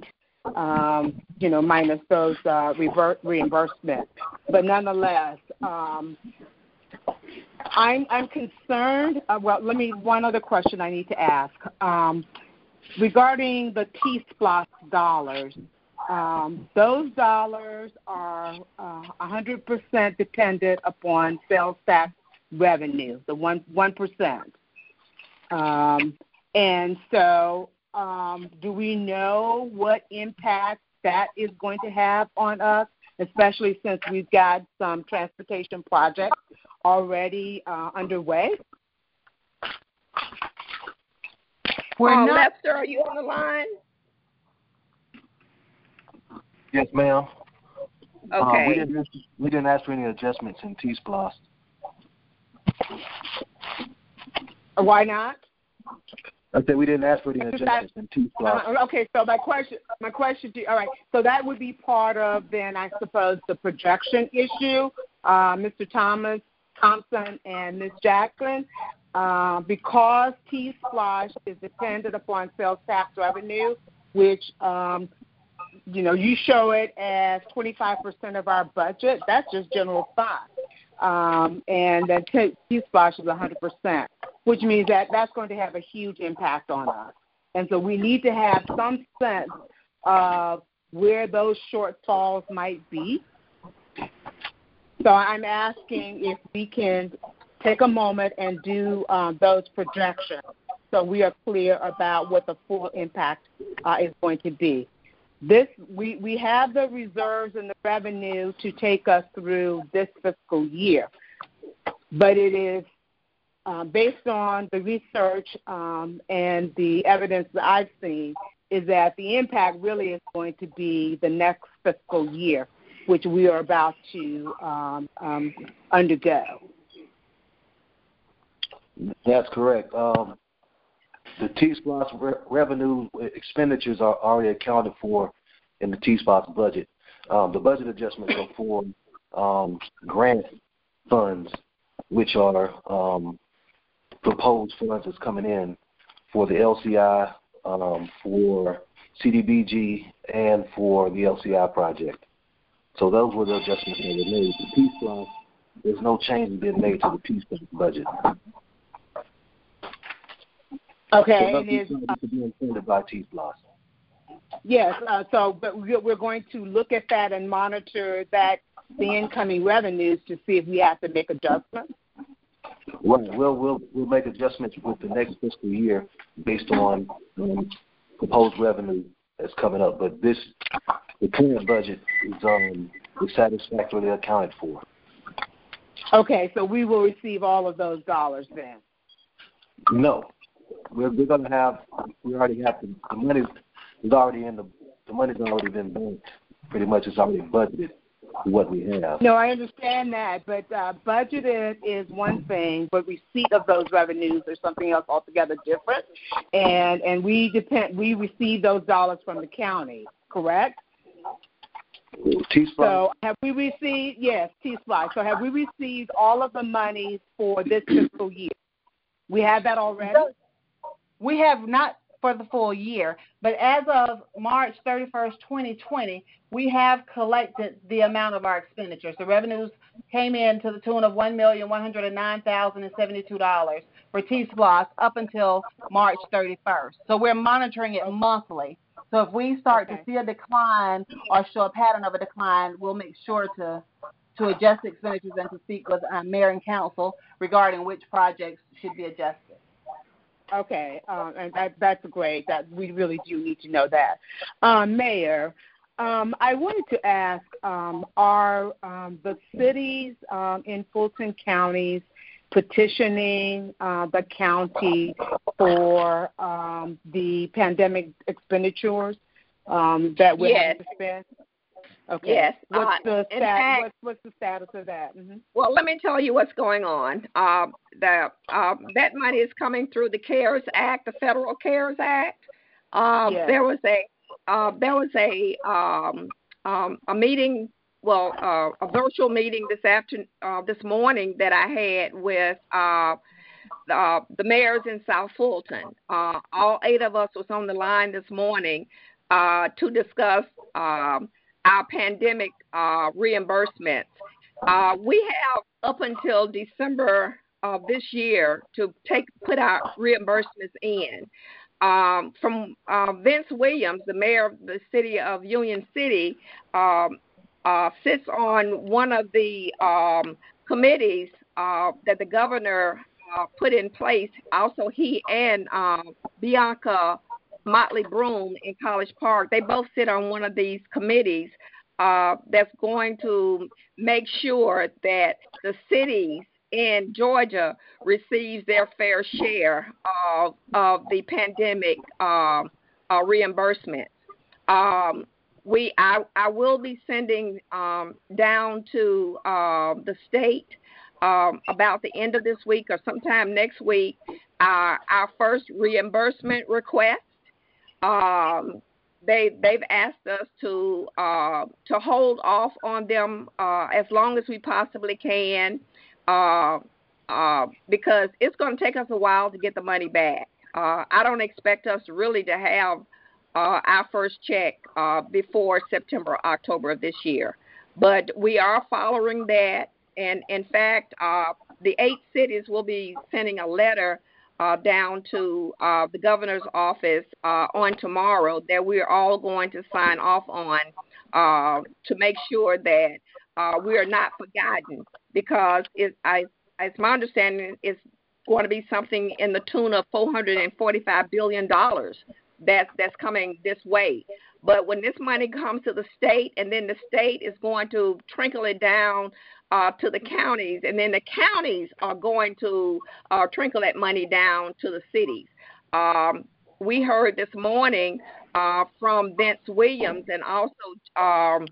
minus those reimbursements. But nonetheless, I'm concerned. One other question I need to ask regarding the T-SPLOST dollars. Those dollars are 100% dependent upon sales tax revenue, the 1%. And so do we know what impact that is going to have on us, especially since we've got some transportation projects already underway? Lester, are you on the line? Yes, ma'am. Okay. We didn't ask for any adjustments in T-SPLOST. Why not? I said we didn't ask for any adjustments in T-SPLOST. Okay, so my question to you, all right, so that would be part of then, I suppose, the projection issue, Mr. Thompson and Ms. Jackson, because T-SPLOST is dependent upon sales tax revenue, which you show it as 25% of our budget. That's just general fund. And then T-SPLOST is 100%, which means that that's going to have a huge impact on us. And so we need to have some sense of where those shortfalls might be. So I'm asking if we can take a moment and do those projections so we are clear about what the full impact is going to be. We have the reserves and the revenue to take us through this fiscal year, but it is based on the research and the evidence that I've seen, is that the impact really is going to be the next fiscal year, which we are about to undergo. That's correct. The T-SPLOST revenue expenditures are already accounted for in the T-SPLOST budget. The budget adjustments are for grant funds, which are proposed funds that's coming in for the LCI, for CDBG, and for the LCI project. So those were the adjustments that were made. The T-SPLOST, there's no change being made to the T-SPLOST budget. Okay. So nothing to be intended by T-SPLOST. Yes. But we're going to look at that and monitor that the incoming revenues to see if we have to make adjustments. Right. We'll make adjustments with the next fiscal year based on proposed revenue that's coming up. But the current budget is satisfactorily accounted for. Okay, so we will receive all of those dollars then. No, we're going to have. We already have the money is already in the money's already been banked. Pretty much, it's already budgeted. What we have. No, I understand that, but budgeted is one thing, but receipt of those revenues is something else altogether different. And we receive those dollars from the county, correct? T-SPLOST. So have we received? Yes, T-SPLOST. So have we received all of the money for this fiscal year? We have that already. We have not for the full year, but as of March 31st, 2020, we have collected the amount of our expenditures. The revenues came in to the tune of $1,109,072 for T-SPLOST up until March 31st. So we're monitoring it monthly. So if we start to see a decline or show a pattern of a decline, we'll make sure to adjust the expenditures and to speak with Mayor and Council regarding which projects should be adjusted. Okay, and that's great. That we really do need to know that. Mayor, I wanted to ask, are the cities in Fulton counties petitioning the county for the pandemic expenditures that we're having to spend? Okay. Yes. What's the status of that? Mm-hmm. Well, let me tell you what's going on. That money is coming through the CARES Act, the Federal CARES Act. Yes. There was a meeting, a virtual meeting this morning that I had with the mayors in South Fulton. All 8 of us was on the line this morning to discuss our pandemic reimbursements. We have up until December of this year to put our reimbursements in. From Vince Williams, the mayor of the city of Union City, sits on one of the committees that the governor put in place. Also, he and Bianca Motley Broom in College Park, they both sit on one of these committees that's going to make sure that the cities in Georgia receives their fair share of the pandemic reimbursement. I will be sending down to the state about the end of this week or sometime next week our first reimbursement request. They've asked us to hold off on them as long as we possibly can, because it's going to take us a while to get the money back. I don't expect us really to have our first check before September, October of this year, but we are following that. And in fact, the 8 cities will be sending a letter down to the governor's office on tomorrow that we're all going to sign off on to make sure that we are not forgotten, because it's my understanding it's going to be something in the tune of $445 billion that's coming this way. But when this money comes to the state, and then the state is going to trickle it down to the counties, and then the counties are going to trickle that money down to the cities. we heard this morning from Vince Williams and also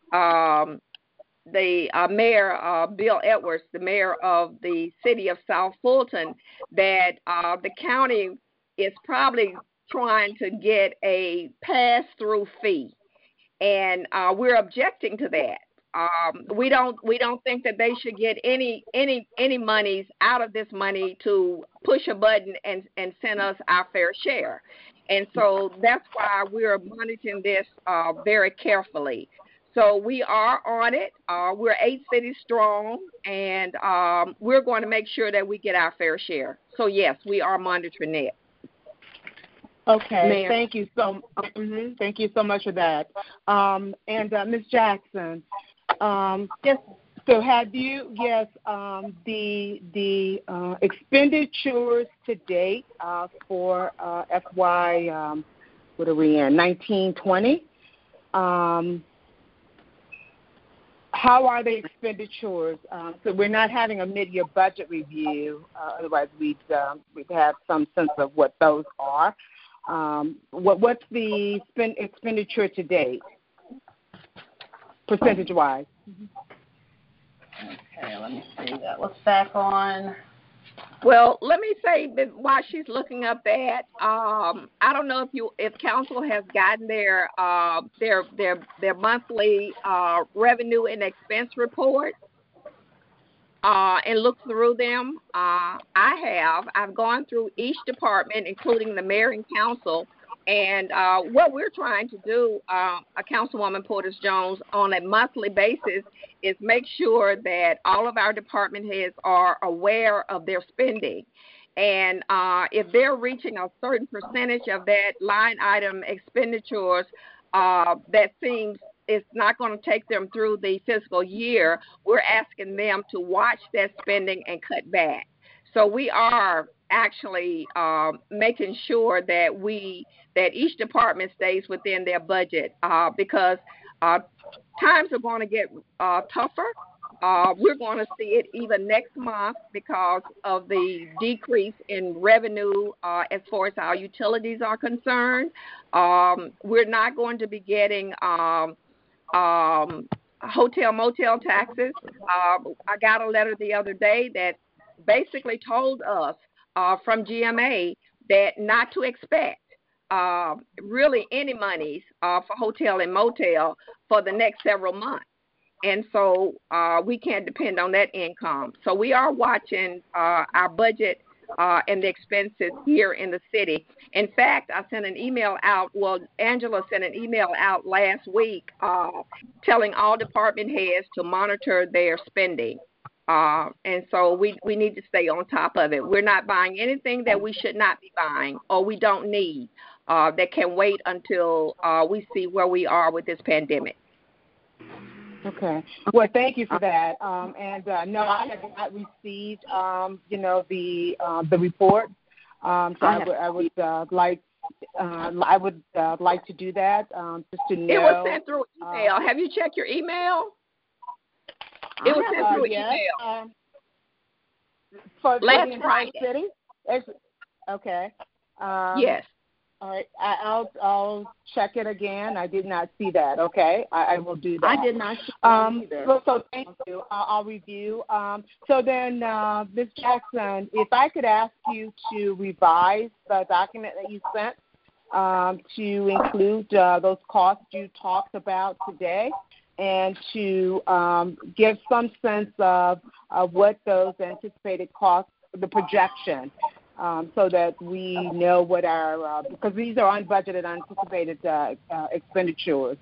the mayor, Bill Edwards, the mayor of the city of South Fulton, that the county is probably trying to get a pass-through fee, and we're objecting to that. We don't think that they should get any monies out of this money to push a button and send us our fair share, and so that's why we're monitoring this very carefully. So we are on it. We're 8 cities strong, and we're going to make sure that we get our fair share. So yes, we are monitoring it. Okay, Mayor. thank you so much for that. And Ms. Jackson, yes. So have you? Yes, the expenditures to date for FY what are we in 1920? How are the expenditures? So we're not having a mid-year budget review. Otherwise, we'd have some sense of what those are. What's the expenditure to date, percentage-wise? Okay, let me see that. Let's back on. Well, let me say that while she's looking up that, I don't know if council has gotten their monthly revenue and expense report and looked through them. I've gone through each department, including the mayor and council, and what we're trying to do, Councilwoman Portis Jones, on a monthly basis is make sure that all of our department heads are aware of their spending. And if they're reaching a certain percentage of that line item expenditures that seems it's not going to take them through the fiscal year, we're asking them to watch that spending and cut back. So we are actually making sure that each department stays within their budget because times are going to get tougher. We're going to see it even next month because of the decrease in revenue as far as our utilities are concerned. We're not going to be getting hotel motel taxes. I got a letter the other day that basically told us from GMA that not to expect really any monies for hotel and motel for the next several months. And so we can't depend on that income. So we are watching our budget and the expenses here in the city. In fact, I sent an email out, Angela sent an email out last week telling all department heads to monitor their spending. And so we need to stay on top of it. We're not buying anything that we should not be buying or we don't need that can wait until we see where we are with this pandemic. Okay. Well, thank you for that. No, I have not received, the report. So I would like to do that just to know. It was sent through email. Have you checked your email? It was sent through email. For last the entire Friday. City? Okay. Yes. All right. I'll check it again. I did not see that. Okay. I will do that. I did not see that either. So thank you. I'll review. So then, Ms. Jackson, if I could ask you to revise the document that you sent to include those costs you talked about today, and to give some sense of what those anticipated costs, the projection, so that we know what our, because these are unbudgeted, unanticipated expenditures,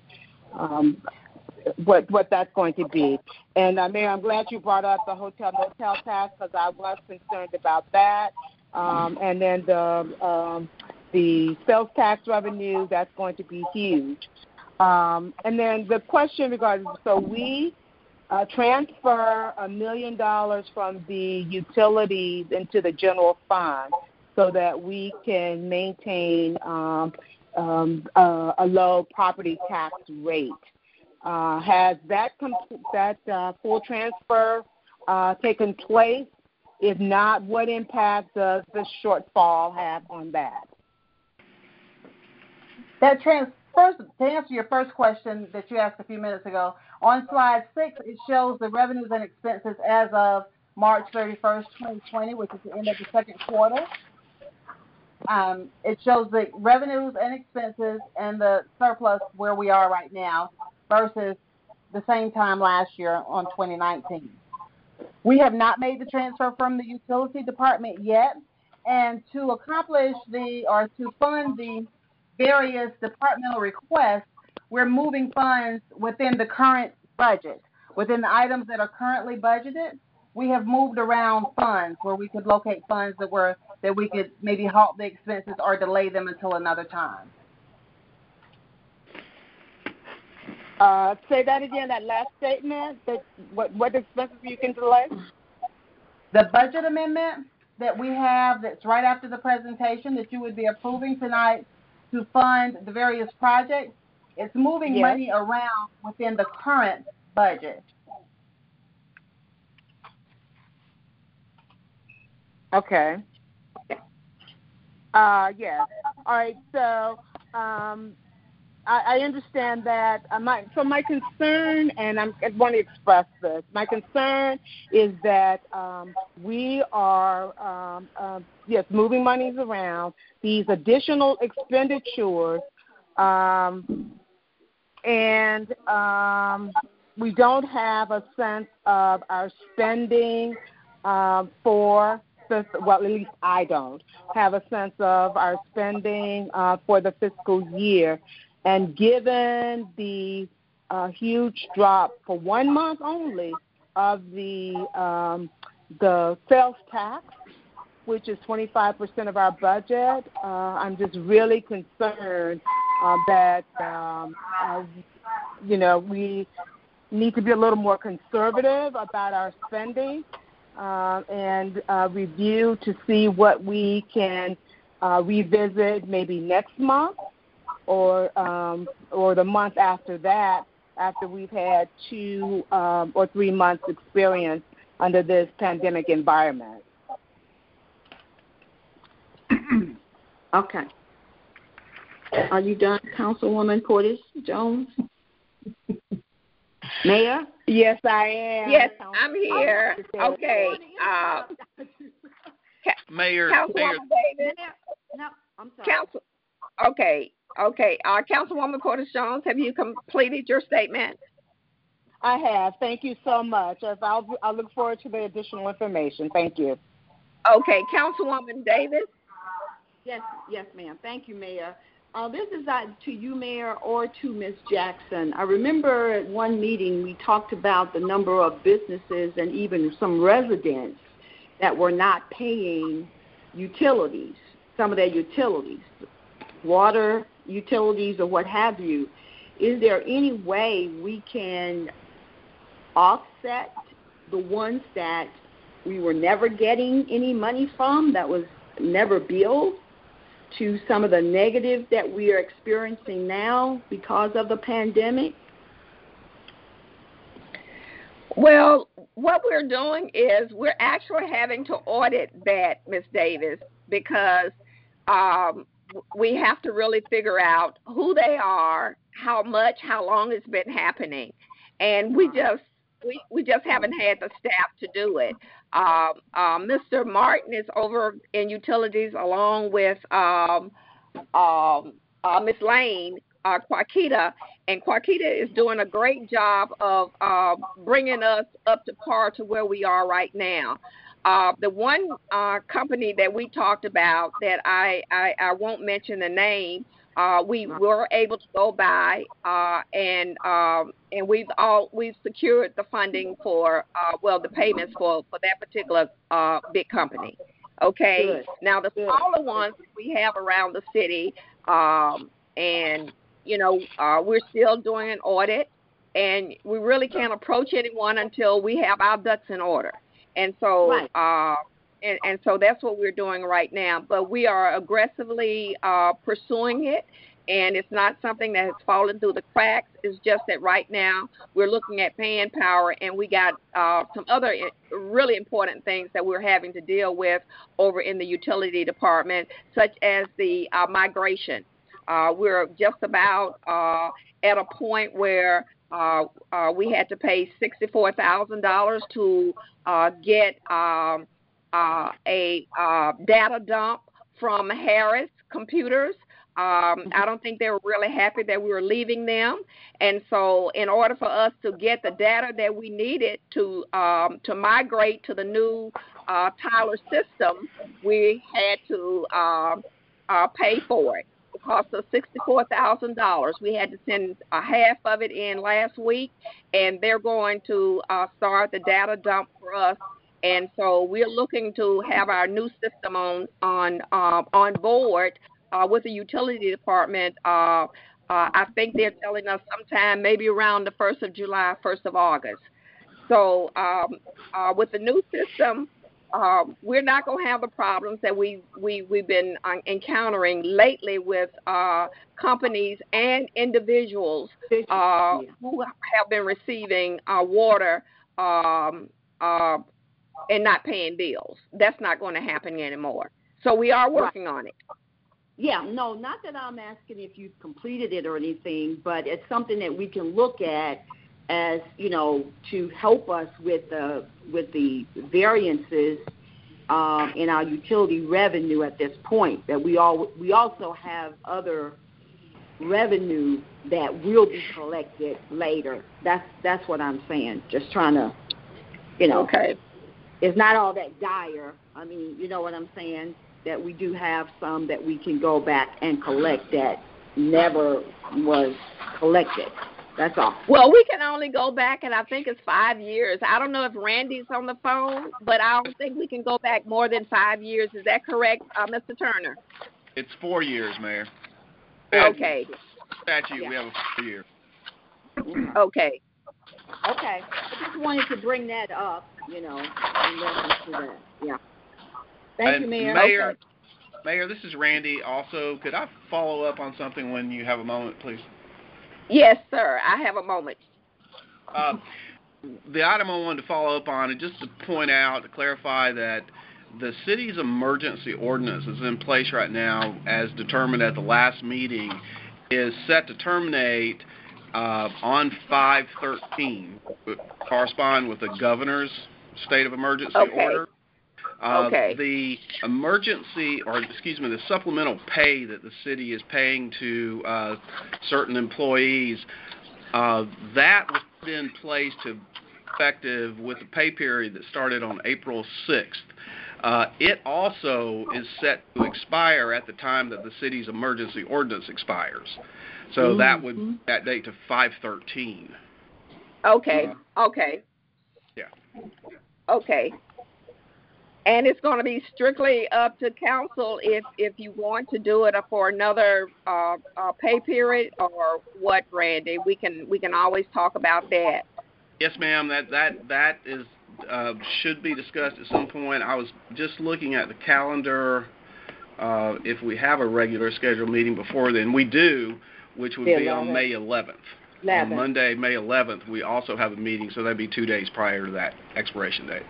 what that's going to be. And, Mayor, I'm glad you brought up the hotel motel tax because I was concerned about that. And then the sales tax revenue, that's going to be huge. And then the question regarding, so we transfer $1 million from the utilities into the general fund so that we can maintain a low property tax rate. Has that full transfer taken place? If not, what impact does the shortfall have on that? First, to answer your first question that you asked a few minutes ago, on slide 6, it shows the revenues and expenses as of March 31st, 2020, which is the end of the second quarter. It shows the revenues and expenses and the surplus where we are right now versus the same time last year on 2019. We have not made the transfer from the utility department yet, and to fund the various departmental requests, we're moving funds within the current budget. Within the items that are currently budgeted, we have moved around funds where we could locate funds that we could maybe halt the expenses or delay them until another time. Say that again, that last statement, that what expenses you can delay? The budget amendment that we have that's right after the presentation that you would be approving tonight to fund the various projects, it's moving money around within the current budget. Okay. Yes. All right. So I understand that. My concern, and I want to express this. My concern is that we are moving monies around. These additional expenditures, and we don't have a sense of our spending for. Well, at least I don't have a sense of our spending for the fiscal year. And given the huge drop for 1 month only of the sales tax, which is 25% of our budget, I'm just really concerned that, we need to be a little more conservative about our spending. And review to see what we can revisit maybe next month or the month after that, after we've had 2 or 3 months experience under this pandemic environment. Okay. Are you done, Councilwoman Portis Jones? Mayor? Yes, I am. Yes, I'm here. Okay. Mayor. Councilwoman Davis. No, I'm sorry. Okay. Councilwoman Portis Jones, have you completed your statement? I have. Thank you so much. I'll look forward to the additional information. Thank you. Okay. Councilwoman Davis? Yes, ma'am. Thank you, Mayor. This is not to you, Mayor, or to Ms. Jackson. I remember at one meeting we talked about the number of businesses and even some residents that were not paying utilities, some of their utilities, water utilities or what have you. Is there any way we can offset the ones that we were never getting any money from, that was never billed, to some of the negative that we are experiencing now because of the pandemic? Well, what we're doing is we're actually having to audit that, Ms. Davis, because we have to really figure out who they are, how much, how long it's been happening, and we just haven't had the staff to do it. Mr. Martin is over in utilities along with Ms. Lane, Quakita, and Quakita is doing a great job of bringing us up to par to where we are right now. The one company that we talked about that I won't mention the name, we were able to go by and we've secured the funding for the payments for that particular big company. Okay. Good. Now the smaller ones we have around the city, and we're still doing an audit, and we really can't approach anyone until we have our ducks in order. And so, right. And so that's what we're doing right now. But we are aggressively pursuing it, and it's not something that has fallen through the cracks. It's just that right now we're looking at paying power, and we got some other really important things that we're having to deal with over in the utility department, such as the migration. We're just about at a point where we had to pay $64,000 to get a data dump from Harris Computers. I don't think they were really happy that we were leaving them, and so in order for us to get the data that we needed to migrate to the new Tyler system, we had to pay for it. It cost us $64,000. We had to send half of it in last week, and they're going to start the data dump for us. And so we're looking to have our new system on board with the utility department. I think they're telling us sometime maybe around the 1st of July, 1st of August. So with the new system, we're not going to have the problems that we've been encountering lately with companies and individuals who have been receiving water and not paying bills. That's not going to happen anymore. So we are working on it. Yeah, no, not that I'm asking if you've completed it or anything, but it's something that we can look at as, you know, to help us with the variances in our utility revenue at this point. That we also have other revenue that will be collected later. That's what I'm saying. Just trying to, you know. Okay. It's not all that dire. I mean, you know what I'm saying? That we do have some that we can go back and collect that never was collected. That's all. Well, we can only go back, and I think it's 5 years. I don't know if Randy's on the phone, but I don't think we can go back more than 5 years. Is that correct, Mr. Turner? It's 4 years, Mayor. Okay. Statute, yeah. We have a 4 year. Okay. Okay. I just wanted to bring that up, you know, in reference to that. Yeah. Thank you, Mayor. Mayor, this is Randy. Also, could I follow up on something when you have a moment, please? Yes, sir. I have a moment. The item I wanted to follow up on, and just to point out, to clarify that the city's emergency ordinance is in place right now, as determined at the last meeting, is set to terminate on 5/13, correspond with the governor's state of emergency order. The emergency, the supplemental pay that the city is paying to certain employees, that was put in place to effective with the pay period that started on April 6th. It also is set to expire at the time that the city's emergency ordinance expires. So that would that date to 5/13. Okay. Okay. Yeah. Okay. And it's going to be strictly up to council if you want to do it for another pay period or what, Randy. We can always talk about that. Yes, ma'am. That is should be discussed at some point. I was just looking at the calendar. If we have a regular scheduled meeting before then, we do, which would be on May 11th. On Monday, May 11th, we also have a meeting, so that'd be 2 days prior to that expiration date.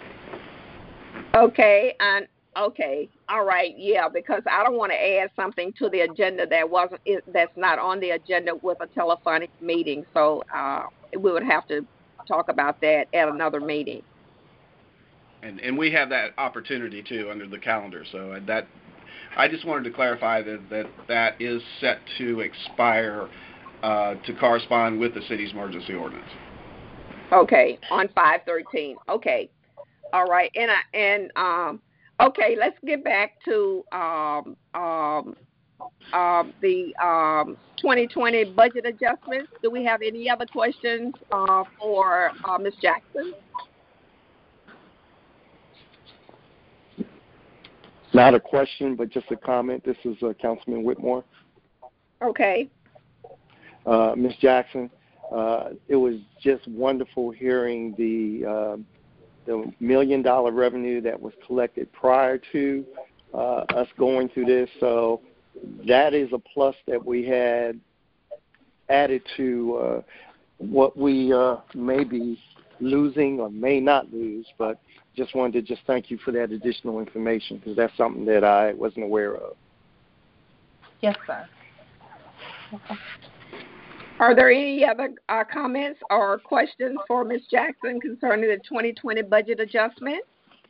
Okay, all right, yeah, because I don't want to add something to the agenda that's not on the agenda with a telephonic meeting. So we would have to talk about that at another meeting. And we have that opportunity too under the calendar. So that I just wanted to clarify that is set to expire to correspond with the city's emergency ordinance. Okay, on 5/13. Okay. All right, okay, let's get back to the 2020 budget adjustments. Do we have any other questions for Ms. Jackson? Not a question, but just a comment. This is Councilman Whitmore. Okay. Ms. Jackson, it was just wonderful hearing the $1 million revenue that was collected prior to us going through this. So that is a plus that we had added to what we may be losing or may not lose. But just wanted to thank you for that additional information, because that's something that I wasn't aware of. Yes, sir. Are there any other comments or questions for Ms. Jackson concerning the 2020 budget adjustment?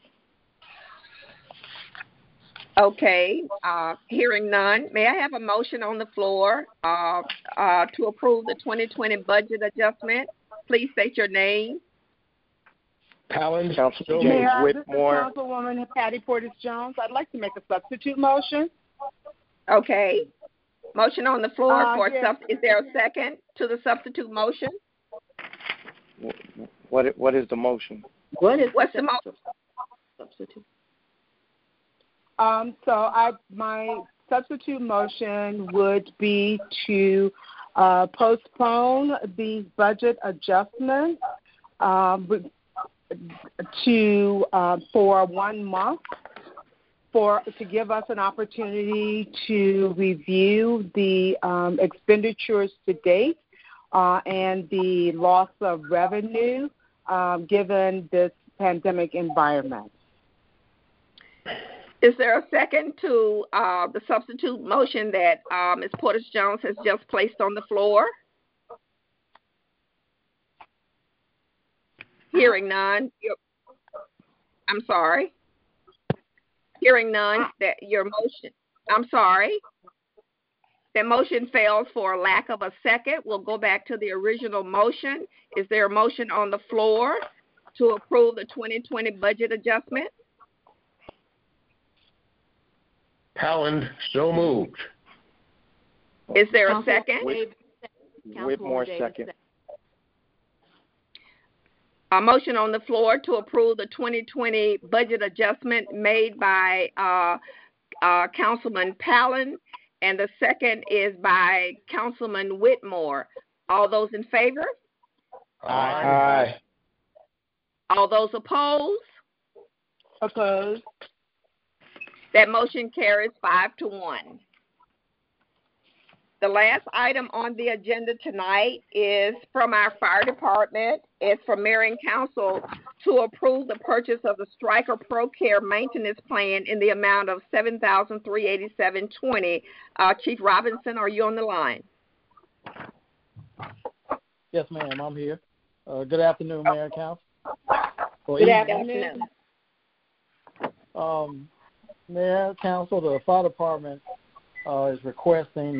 Okay, hearing none, may I have a motion on the floor to approve the 2020 budget adjustment? Please state your name. Palin, Councilman James Mayor, Whitmore. This is Councilwoman Patty Portis Jones. I'd like to make a substitute motion. Okay. Motion on the floor for yes. is there a second to the substitute motion? What is the motion? What's the motion? Substitute. My substitute motion would be to postpone these budget adjustments for 1 month to give us an opportunity to review the expenditures to date and the loss of revenue given this pandemic environment. Is there a second to the substitute motion that Ms. Portis Jones has just placed on the floor? Hearing none. I'm sorry. Hearing none, that your motion, I'm sorry. That motion fails for lack of a second. We'll go back to the original motion. Is there a motion on the floor to approve the 2020 budget adjustment? Palin, so moved. Is there a second? Whitmore, second. A motion on the floor to approve the 2020 budget adjustment made by Councilman Palin, and the second is by Councilman Whitmore. All those in favor? Aye. All those opposed? Opposed. That motion carries 5-1. The last item on the agenda tonight is from our fire department. It's from Mayor and Council to approve the purchase of the Stryker ProCare maintenance plan in the amount of $7,387.20. Chief Robinson, are you on the line? Yes, ma'am. I'm here. Good afternoon, Mayor and Council. Good afternoon. Mayor, Council, the fire department is requesting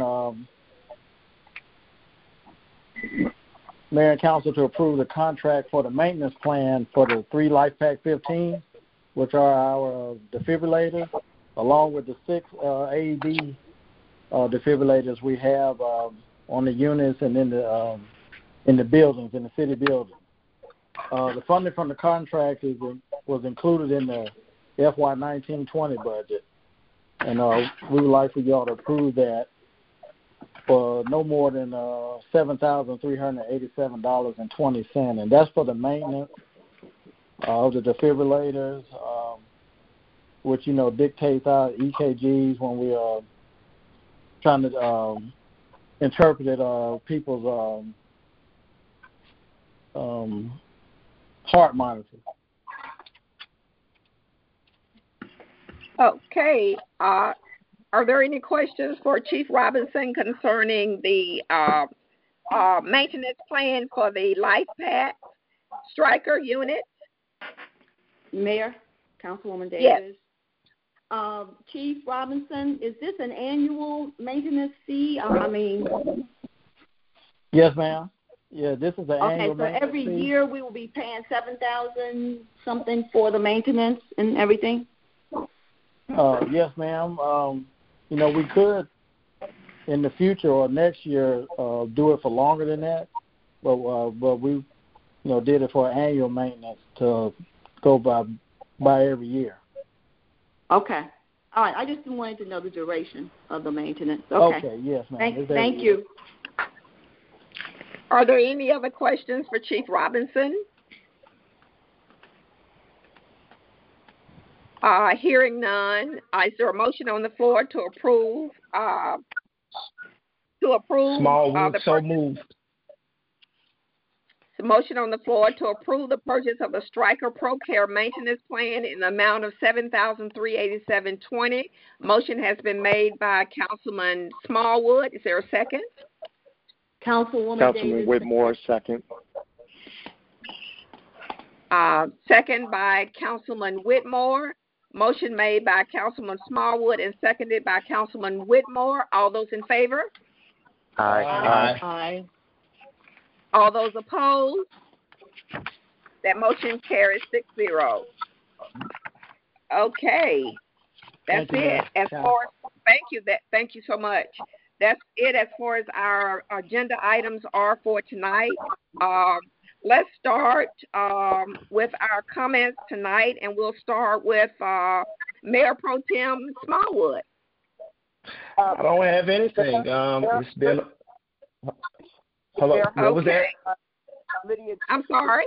Mayor and Council to approve the contract for the maintenance plan for the 3 LifePak 15, which are our defibrillators, along with the 6 AED defibrillators we have on the units and in the buildings, in the city buildings. The funding from the contract was included in the FY 19-20 budget, and we would like for y'all to approve that for no more than $7,387.20, and that's for the maintenance of the defibrillators, which dictates our EKGs when we are trying to interpret people's heart monitors. Okay. Are there any questions for Chief Robinson concerning the maintenance plan for the LifePak Stryker unit? Mayor, Councilwoman Davis. Yes. Chief Robinson, is this an annual maintenance fee? Yes, ma'am. Yeah, this is an annual maintenance fee. Okay, so every year we will be paying $7,000 something for the maintenance and everything? Yes, ma'am. We could in the future or next year do it for longer than that, but we did it for annual maintenance to go by every year. Okay. All right. I just wanted to know the duration of the maintenance. Okay. Yes, ma'am. Thank you. Are there any other questions for Chief Robinson? Hearing none, is there a motion on the floor to approve? Smallwood, so moved. The motion on the floor to approve the purchase of the Stryker ProCare maintenance plan in the amount of $7,387.20. Motion has been made by Councilman Smallwood. Is there a second? Councilwoman Whitmore, second. Second by Councilman Whitmore. Motion made by Councilman Smallwood and seconded by Councilman Whitmore. All those in favor? Aye. Aye. All those opposed? That motion carries 6-0. Okay. That's it. Thank you so much. That's it as far as our agenda items are for tonight. Let's start with our comments tonight, and we'll start with Mayor Pro Tem Smallwood. I don't have anything. It's been. Hello. What was that? I'm sorry.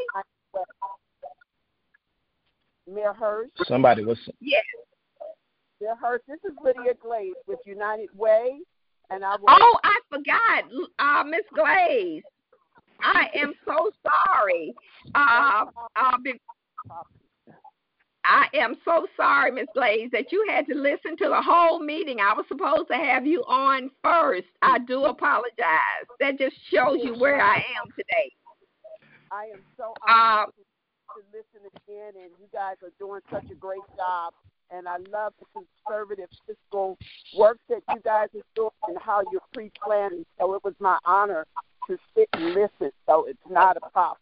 Mayor Hurst. Somebody was. Yes. Mayor Hurst, this is Lydia Glaze with United Way, and I. I forgot, Miss Glaze. I am so sorry. I am so sorry, Miss Glaze, that you had to listen to the whole meeting. I was supposed to have you on first. I do apologize. That just shows you where I am today. I am so honored to listen again, and you guys are doing such a great job. And I love the conservative fiscal work that you guys are doing and how you're pre-planning. So it was my honor to sit and listen. So it's not a problem.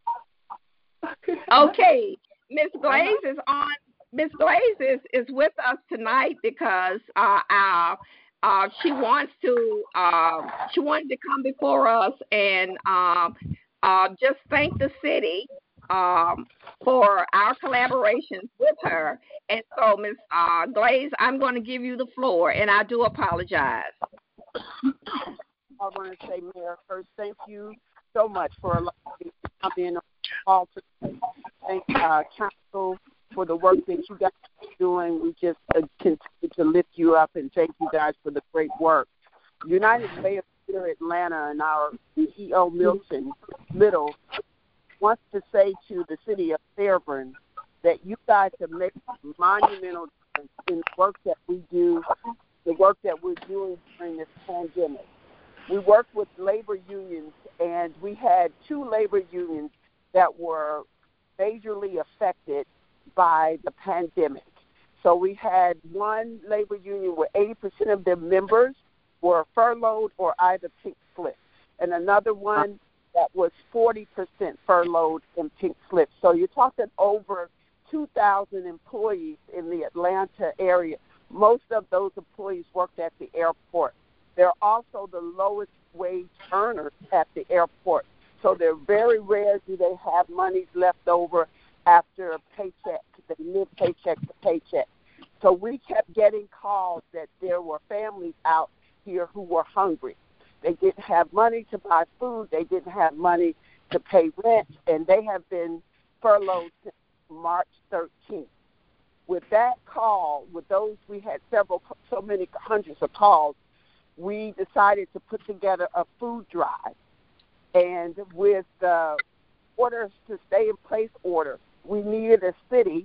Okay, Miss Glaze is on. Miss Glaze is with us tonight because she wanted to come before us and just thank the city for our collaborations with her. And so, Ms. Glaze, I'm going to give you the floor, and I do apologize. I want to say, Mayor, first, thank you so much for allowing me to come in on the call today. Thank Council for the work that you guys are doing. We just continue to lift you up, and thank you guys for the great work. United Way of Greater Atlanta and our CEO, Milton Little, wants to say to the city of Fairburn that you guys have made a monumental difference in the work that we do, the work that we're doing during this pandemic. We work with labor unions, and we had 2 labor unions that were majorly affected by the pandemic. So we had one labor union where 80% of their members were furloughed or either pink slipped, and another one that was 40% furloughed and pink slipped. So you're talking over 2,000 employees in the Atlanta area. Most of those employees worked at the airport. They're also the lowest wage earners at the airport. So they're very rare do they have monies left over after a paycheck. They live paycheck to paycheck. So we kept getting calls that there were families out here who were hungry. They didn't have money to buy food. They didn't have money to pay rent, and they have been furloughed since March 13th. With that call, with those, we had so many hundreds of calls, we decided to put together a food drive. And with the orders to stay in place order, we needed a city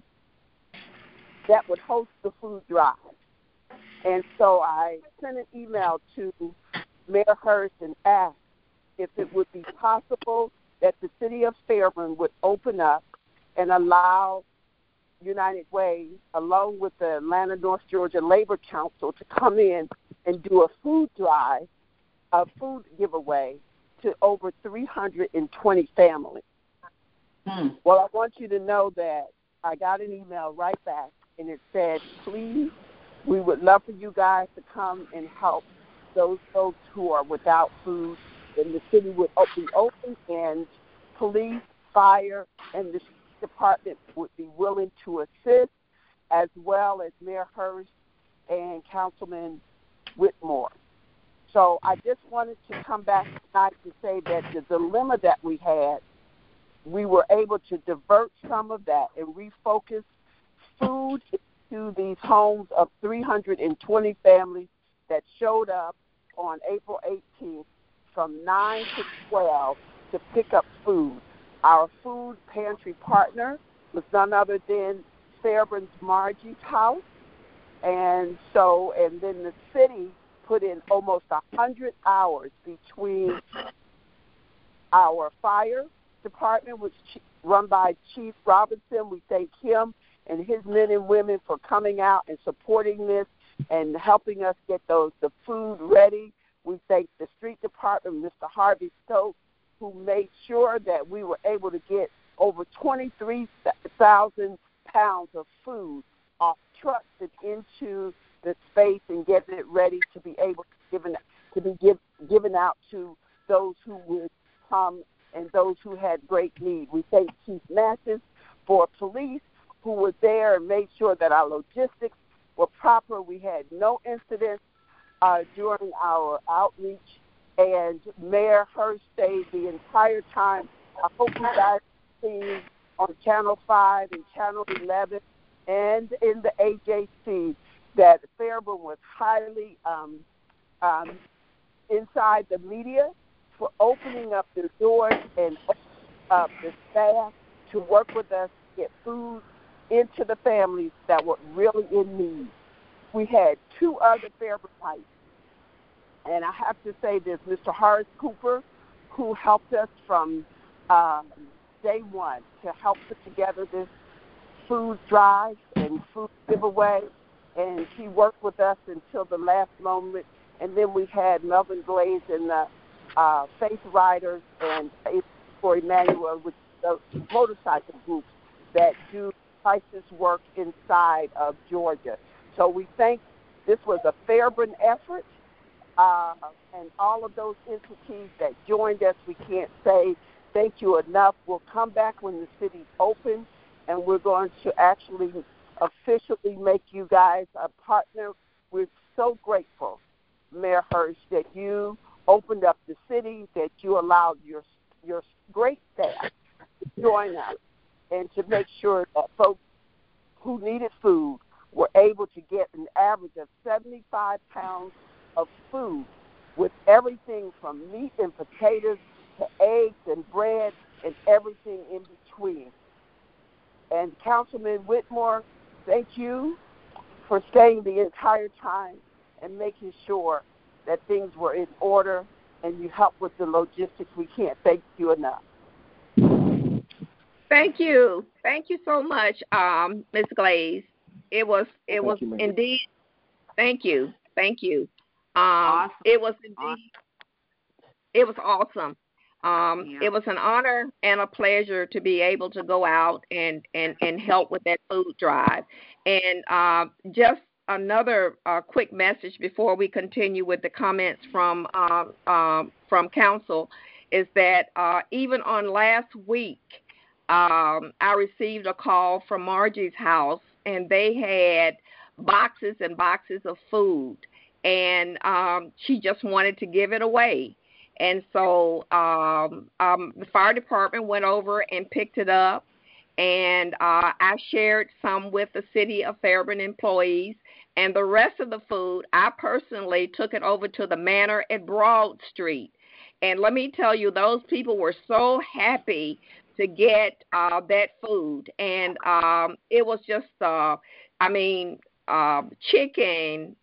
that would host the food drive. And so I sent an email to Mayor Hurst and asked if it would be possible that the city of Fairburn would open up and allow United Way, along with the Atlanta North Georgia Labor Council, to come in and do a food drive, a food giveaway to over 320 families. Well, I want you to know that I got an email right back, and it said, please, we would love for you guys to come and help those folks who are without food, and the city would be open, and police, fire, and the department would be willing to assist, as well as Mayor Hurst and Councilman Whitmore. So I just wanted to come back tonight to say that the dilemma that we had, we were able to divert some of that and refocus food to these homes of 320 families that showed up on April 18th from 9 to 12 to pick up food. Our food pantry partner was none other than Fairburn's Margie's House. And then the city put in almost 100 hours between our fire department, which run by Chief Robinson. We thank him and his men and women for coming out and supporting this and helping us get the food ready. We thank the street department, Mr. Harvey Stokes, who made sure that we were able to get over 23,000 pounds of food off trucks and into the space and getting it ready to be able to be given out to those who would come and those who had great need. We thank Chief Mathis for police who was there and made sure that our logistics were proper. We had no incidents during our outreach, and Mayor Hirsch stayed the entire time. I hope you guys see on Channel 5 and Channel 11 and in the AJC that Fairburn was highly inside the media for opening up their doors and opening up the staff to work with us to get food into the families that were really in need. We had 2 other Fairburnites, and I have to say this, Mr. Horace Cooper, who helped us from day one to help put together this food drive and food giveaway, and he worked with us until the last moment. And then we had Melvin Glaze and the Faith Riders and for Emmanuel, with the motorcycle groups that do crisis work inside of Georgia. So we think this was a Fairburn effort, and all of those entities that joined us, we can't say thank you enough. We'll come back when the city's open, and we're going to actually officially make you guys a partner. We're so grateful, Mayor Hirsch, that you opened up the city, that you allowed your great staff to join us and to make sure that folks who needed food were able to get an average of 75 pounds of food, with everything from meat and potatoes to eggs and bread and everything in between. And Councilman Whitmore, thank you for staying the entire time and making sure that things were in order, and you helped with the logistics. We can't thank you enough. Thank you. Thank you so much, Ms. Glaze. It was indeed. Thank you. Thank you. Awesome. It was indeed. It was awesome. It was an honor and a pleasure to be able to go out and help with that food drive. And just another quick message before we continue with the comments from council is that even on last week, I received a call from Margie's house, and they had boxes and boxes of food, and she just wanted to give it away. And so the fire department went over and picked it up, and I shared some with the City of Fairburn employees, and the rest of the food, I personally took it over to the Manor at Broad Street. And let me tell you, those people were so happy to get that food. And it was just, chicken,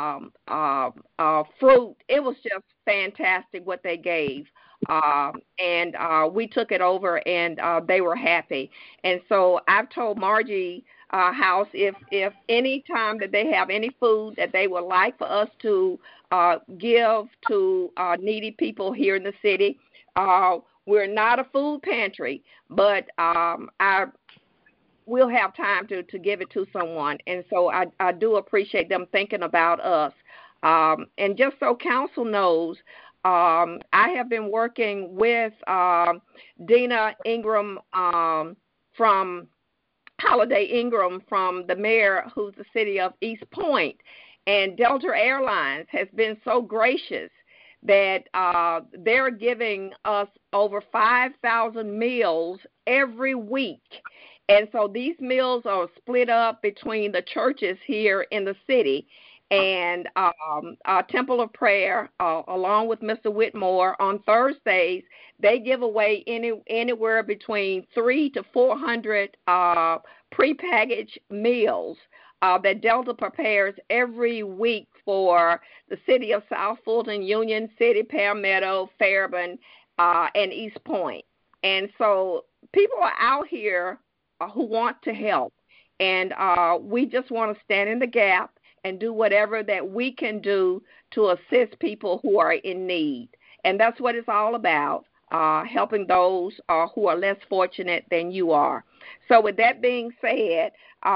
fruit. It was just fantastic what they gave. And we took it over, and they were happy. And so I've told Margie house, if any time that they have any food that they would like for us to give to needy people here in the city, we're not a food pantry, but we'll have time to give it to someone. And so I do appreciate them thinking about us. And just so council knows, I have been working with Dina Ingram from Holiday Ingram from the mayor, who's the city of East Point. And Delta Airlines has been so gracious that they're giving us over 5,000 meals every week. And so these meals are split up between the churches here in the city. And Temple of Prayer, along with Mr. Whitmore, on Thursdays, they give away anywhere between 300 to 400 prepackaged meals that Delta prepares every week for the city of South Fulton, Union City, Palmetto, Fairburn, and East Point. And so people are out here who want to help. And we just want to stand in the gap and do whatever that we can do to assist people who are in need. And that's what it's all about, helping those who are less fortunate than you are. So with that being said,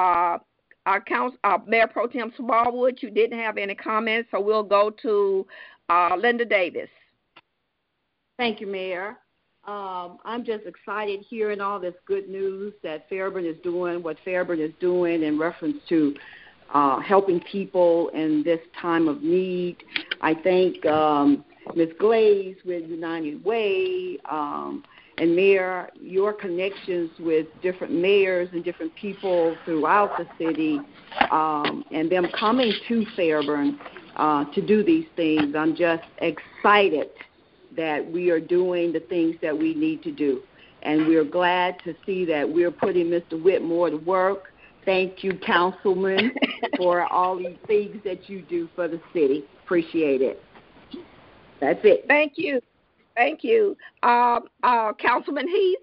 Mayor Pro Tem Smallwood, you didn't have any comments, so we'll go to Linda Davis. Thank you, Mayor. I'm just excited hearing all this good news that Fairburn is doing, what Fairburn is doing in reference to helping people in this time of need. I think Ms. Glaze with United Way and Mayor, your connections with different mayors and different people throughout the city and them coming to Fairburn to do these things. I'm just excited that we are doing the things that we need to do. And we're glad to see that we're putting Mr. Whitmore to work. Thank you, Councilman, for all these things that you do for the city. Appreciate it. That's it. Thank you. Thank you. Councilman Heath?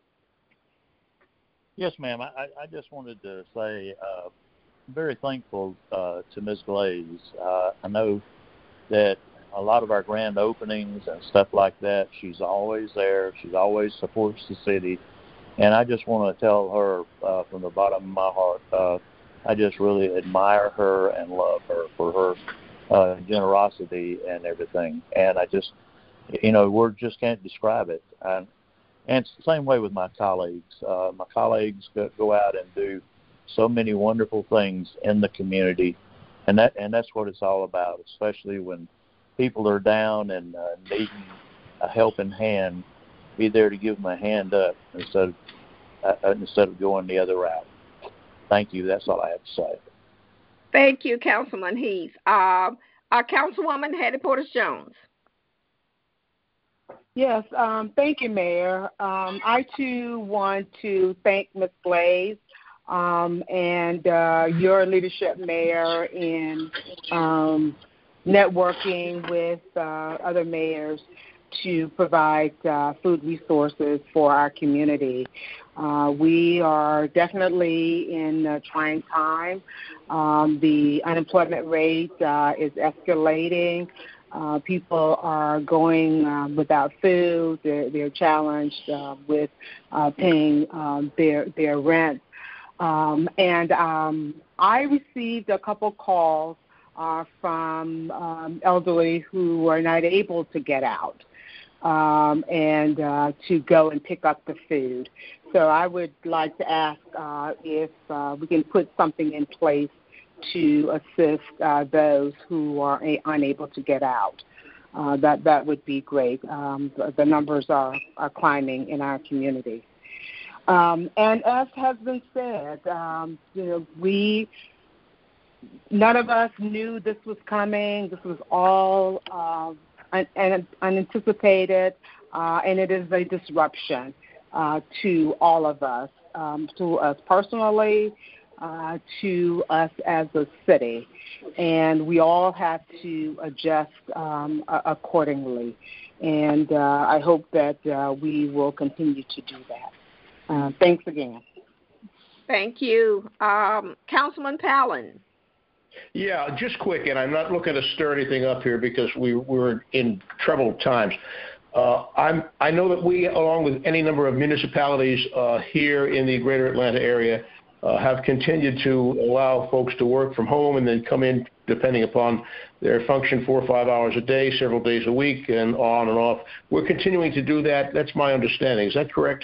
Yes, ma'am. I just wanted to say I'm very thankful to Ms. Glaze. I know that a lot of our grand openings and stuff like that, she's always there. She always supports the city. And I just want to tell her from the bottom of my heart, I just really admire her and love her for her generosity and everything. And I just, words just can't describe it. And it's the same way with my colleagues. My colleagues go out and do so many wonderful things in the community. And that's what it's all about, especially when people are down and needing a helping hand. Be there to give them a hand up instead of going the other route. Thank you. That's all I have to say. Thank you, Councilman Heath. Councilwoman Hattie Portis-Jones. Yes, thank you, Mayor. I, too, want to thank Ms. Glaze and your leadership, Mayor, in networking with other mayors to provide food resources for our community. We are definitely in a trying time. The unemployment rate is escalating. People are going without food. They're challenged with paying their rent. And I received a couple calls from elderly who are not able to get out and to go and pick up the food. So I would like to ask if we can put something in place to assist those who are unable to get out. That would be great. The numbers are climbing in our community. And as has been said, none of us knew this was coming. This was all unanticipated, and it is a disruption to all of us, to us personally, to us as a city. And we all have to adjust accordingly. And I hope that we will continue to do that. Thanks again. Thank you. Councilman Pallin. Yeah, just quick, and I'm not looking to stir anything up here because we're in troubled times. I know that we, along with any number of municipalities here in the greater Atlanta area, have continued to allow folks to work from home and then come in, depending upon their function, 4 or 5 hours a day, several days a week, and on and off. We're continuing to do that. That's my understanding. Is that correct?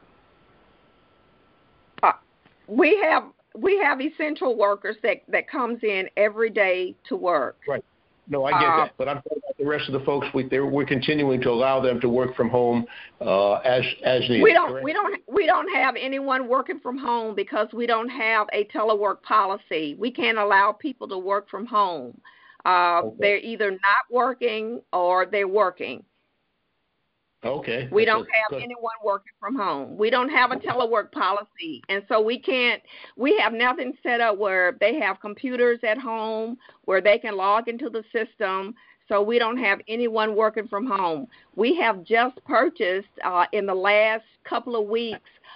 We have essential workers that comes in every day to work. Right. No, I get that, but I'm talking about the rest of the folks. We're continuing to allow them to work from home as needed. We don't have anyone working from home because we don't have a telework policy. We can't allow people to work from home. Okay. They're either not working or they're working. Okay. We don't have anyone working from home. We don't have a telework policy. And so we have nothing set up where they have computers at home where they can log into the system so we don't have anyone working from home. We have just purchased in the last couple of weeks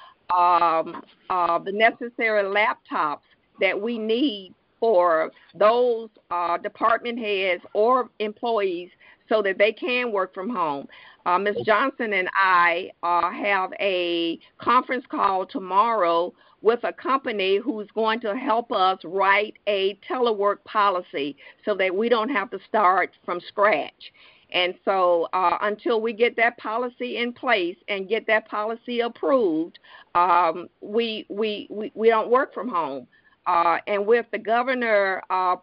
the necessary laptops that we need for those department heads or employees so that they can work from home. Ms. Johnson and I have a conference call tomorrow with a company who's going to help us write a telework policy so that we don't have to start from scratch. And so until we get that policy in place and get that policy approved, we don't work from home. And with the governor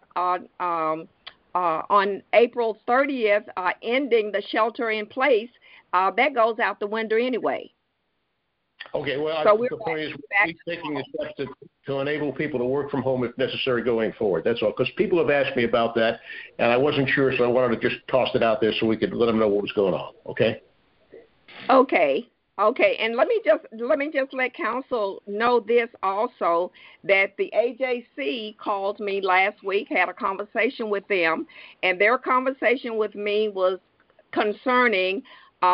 on April 30th ending the shelter in place, that goes out the window anyway. Okay, well, So the point is we're taking the steps to enable people to work from home if necessary going forward. That's all, because people have asked me about that, and I wasn't sure, so I wanted to just toss it out there so we could let them know what was going on, okay? Okay, and let me just let council know this also, that the AJC called me last week, had a conversation with them, and their conversation with me was concerning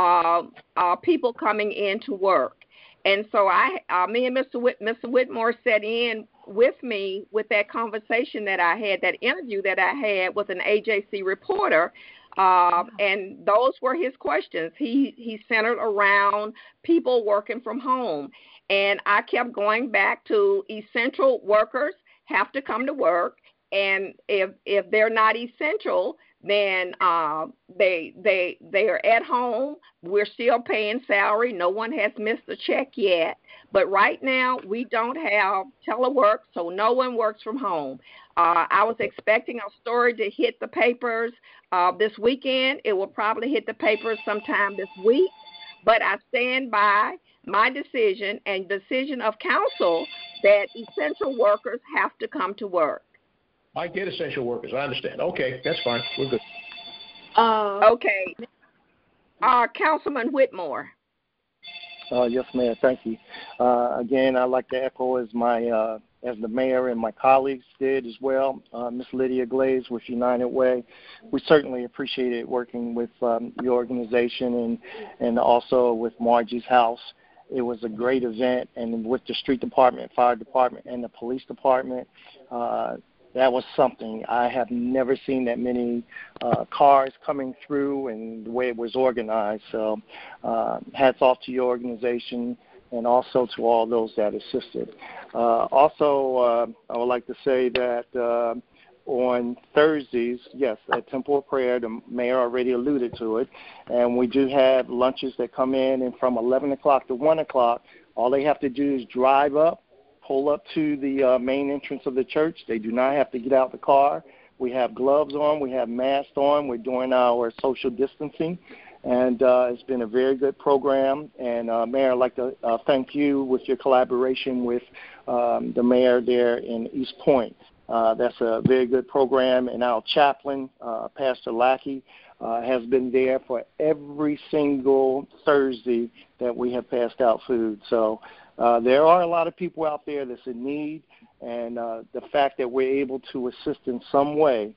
people coming in to work. And so me and Mr. Whitmore sat in with me with that conversation that I had, that interview that I had with an AJC reporter, and those were his questions. He centered around people working from home. And I kept going back to essential workers have to come to work, and if they're not essential, then they are at home. We're still paying salary. No one has missed a check yet. But right now, we don't have telework, so no one works from home. I was expecting a story to hit the papers this weekend. It will probably hit the papers sometime this week. But I stand by my decision and decision of council that essential workers have to come to work. I get essential workers. I understand. Okay, that's fine. We're good. Okay. Councilman Whitmore. Yes, Mayor. Thank you. Again, I'd like to echo as the mayor and my colleagues did as well. Ms. Lydia Glaze with United Way. We certainly appreciated working with your organization and also with Margie's House. It was a great event, and with the street department, fire department, and the police department, that was something. I have never seen that many cars coming through and the way it was organized. So hats off to your organization and also to all those that assisted. Also, I would like to say that on Thursdays, yes, at Temple of Prayer, the mayor already alluded to it, and we do have lunches that come in, and from 11 o'clock to 1 o'clock, all they have to do is drive up, pull up to the main entrance of the church. They do not have to get out the car. We have gloves on. We have masks on. We're doing our social distancing. And it's been a very good program. And, Mayor, I'd like to thank you with your collaboration with the mayor there in East Point. That's a very good program. And our chaplain, Pastor Lackey, has been there for every single Thursday that we have passed out food. So there are a lot of people out there that's in need, and the fact that we're able to assist in some way,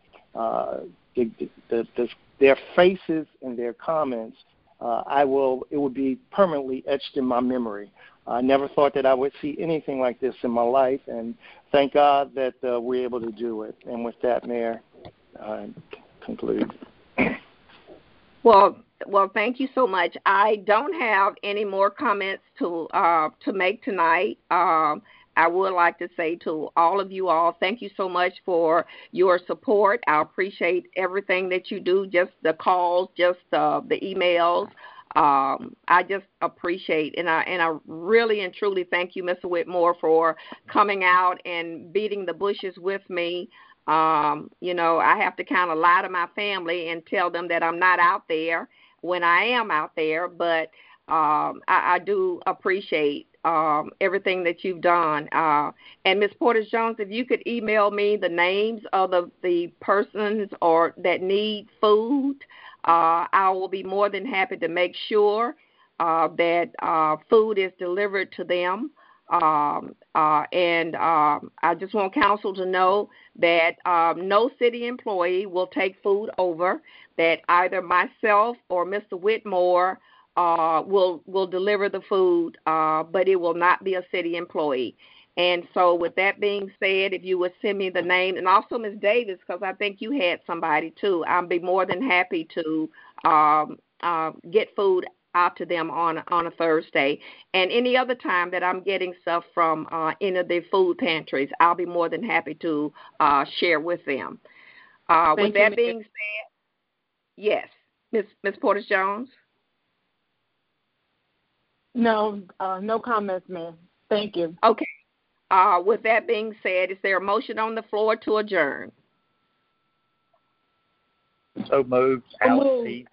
their faces and their comments, it would be permanently etched in my memory. I never thought that I would see anything like this in my life, and thank God that we're able to do it. And with that, Mayor, I conclude. Well, thank you so much. I don't have any more comments to make tonight. I would like to say to all of you all, thank you so much for your support. I appreciate everything that you do, just the calls, just the emails. I just appreciate, and I really and truly thank you, Mr. Whitmore, for coming out and beating the bushes with me. I have to kind of lie to my family and tell them that I'm not out there when I am out there, but I do appreciate everything that you've done. And Ms. Porter-Jones, if you could email me the names of the persons or that need food, I will be more than happy to make sure that food is delivered to them. I just want council to know that no city employee will take food over, that either myself or Mr. Whitmore will deliver the food, but it will not be a city employee. And so with that being said, if you would send me the name, and also Ms. Davis, because I think you had somebody too, I'll be more than happy to get food out to them on a Thursday. And any other time that I'm getting stuff from any of the food pantries, I'll be more than happy to share with them. With that being said, yes, Ms. Portis-Jones? No, no comments, ma'am. Thank you. Okay. With that being said, is there a motion on the floor to adjourn? So moved. Alex Heath.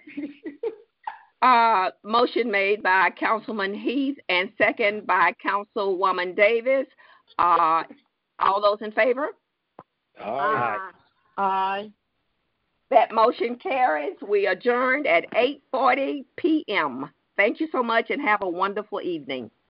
Motion made by Councilman Heath and second by Councilwoman Davis. All those in favor? Aye. Aye. That motion carries. We adjourned at 8:40 p.m. Thank you so much and have a wonderful evening.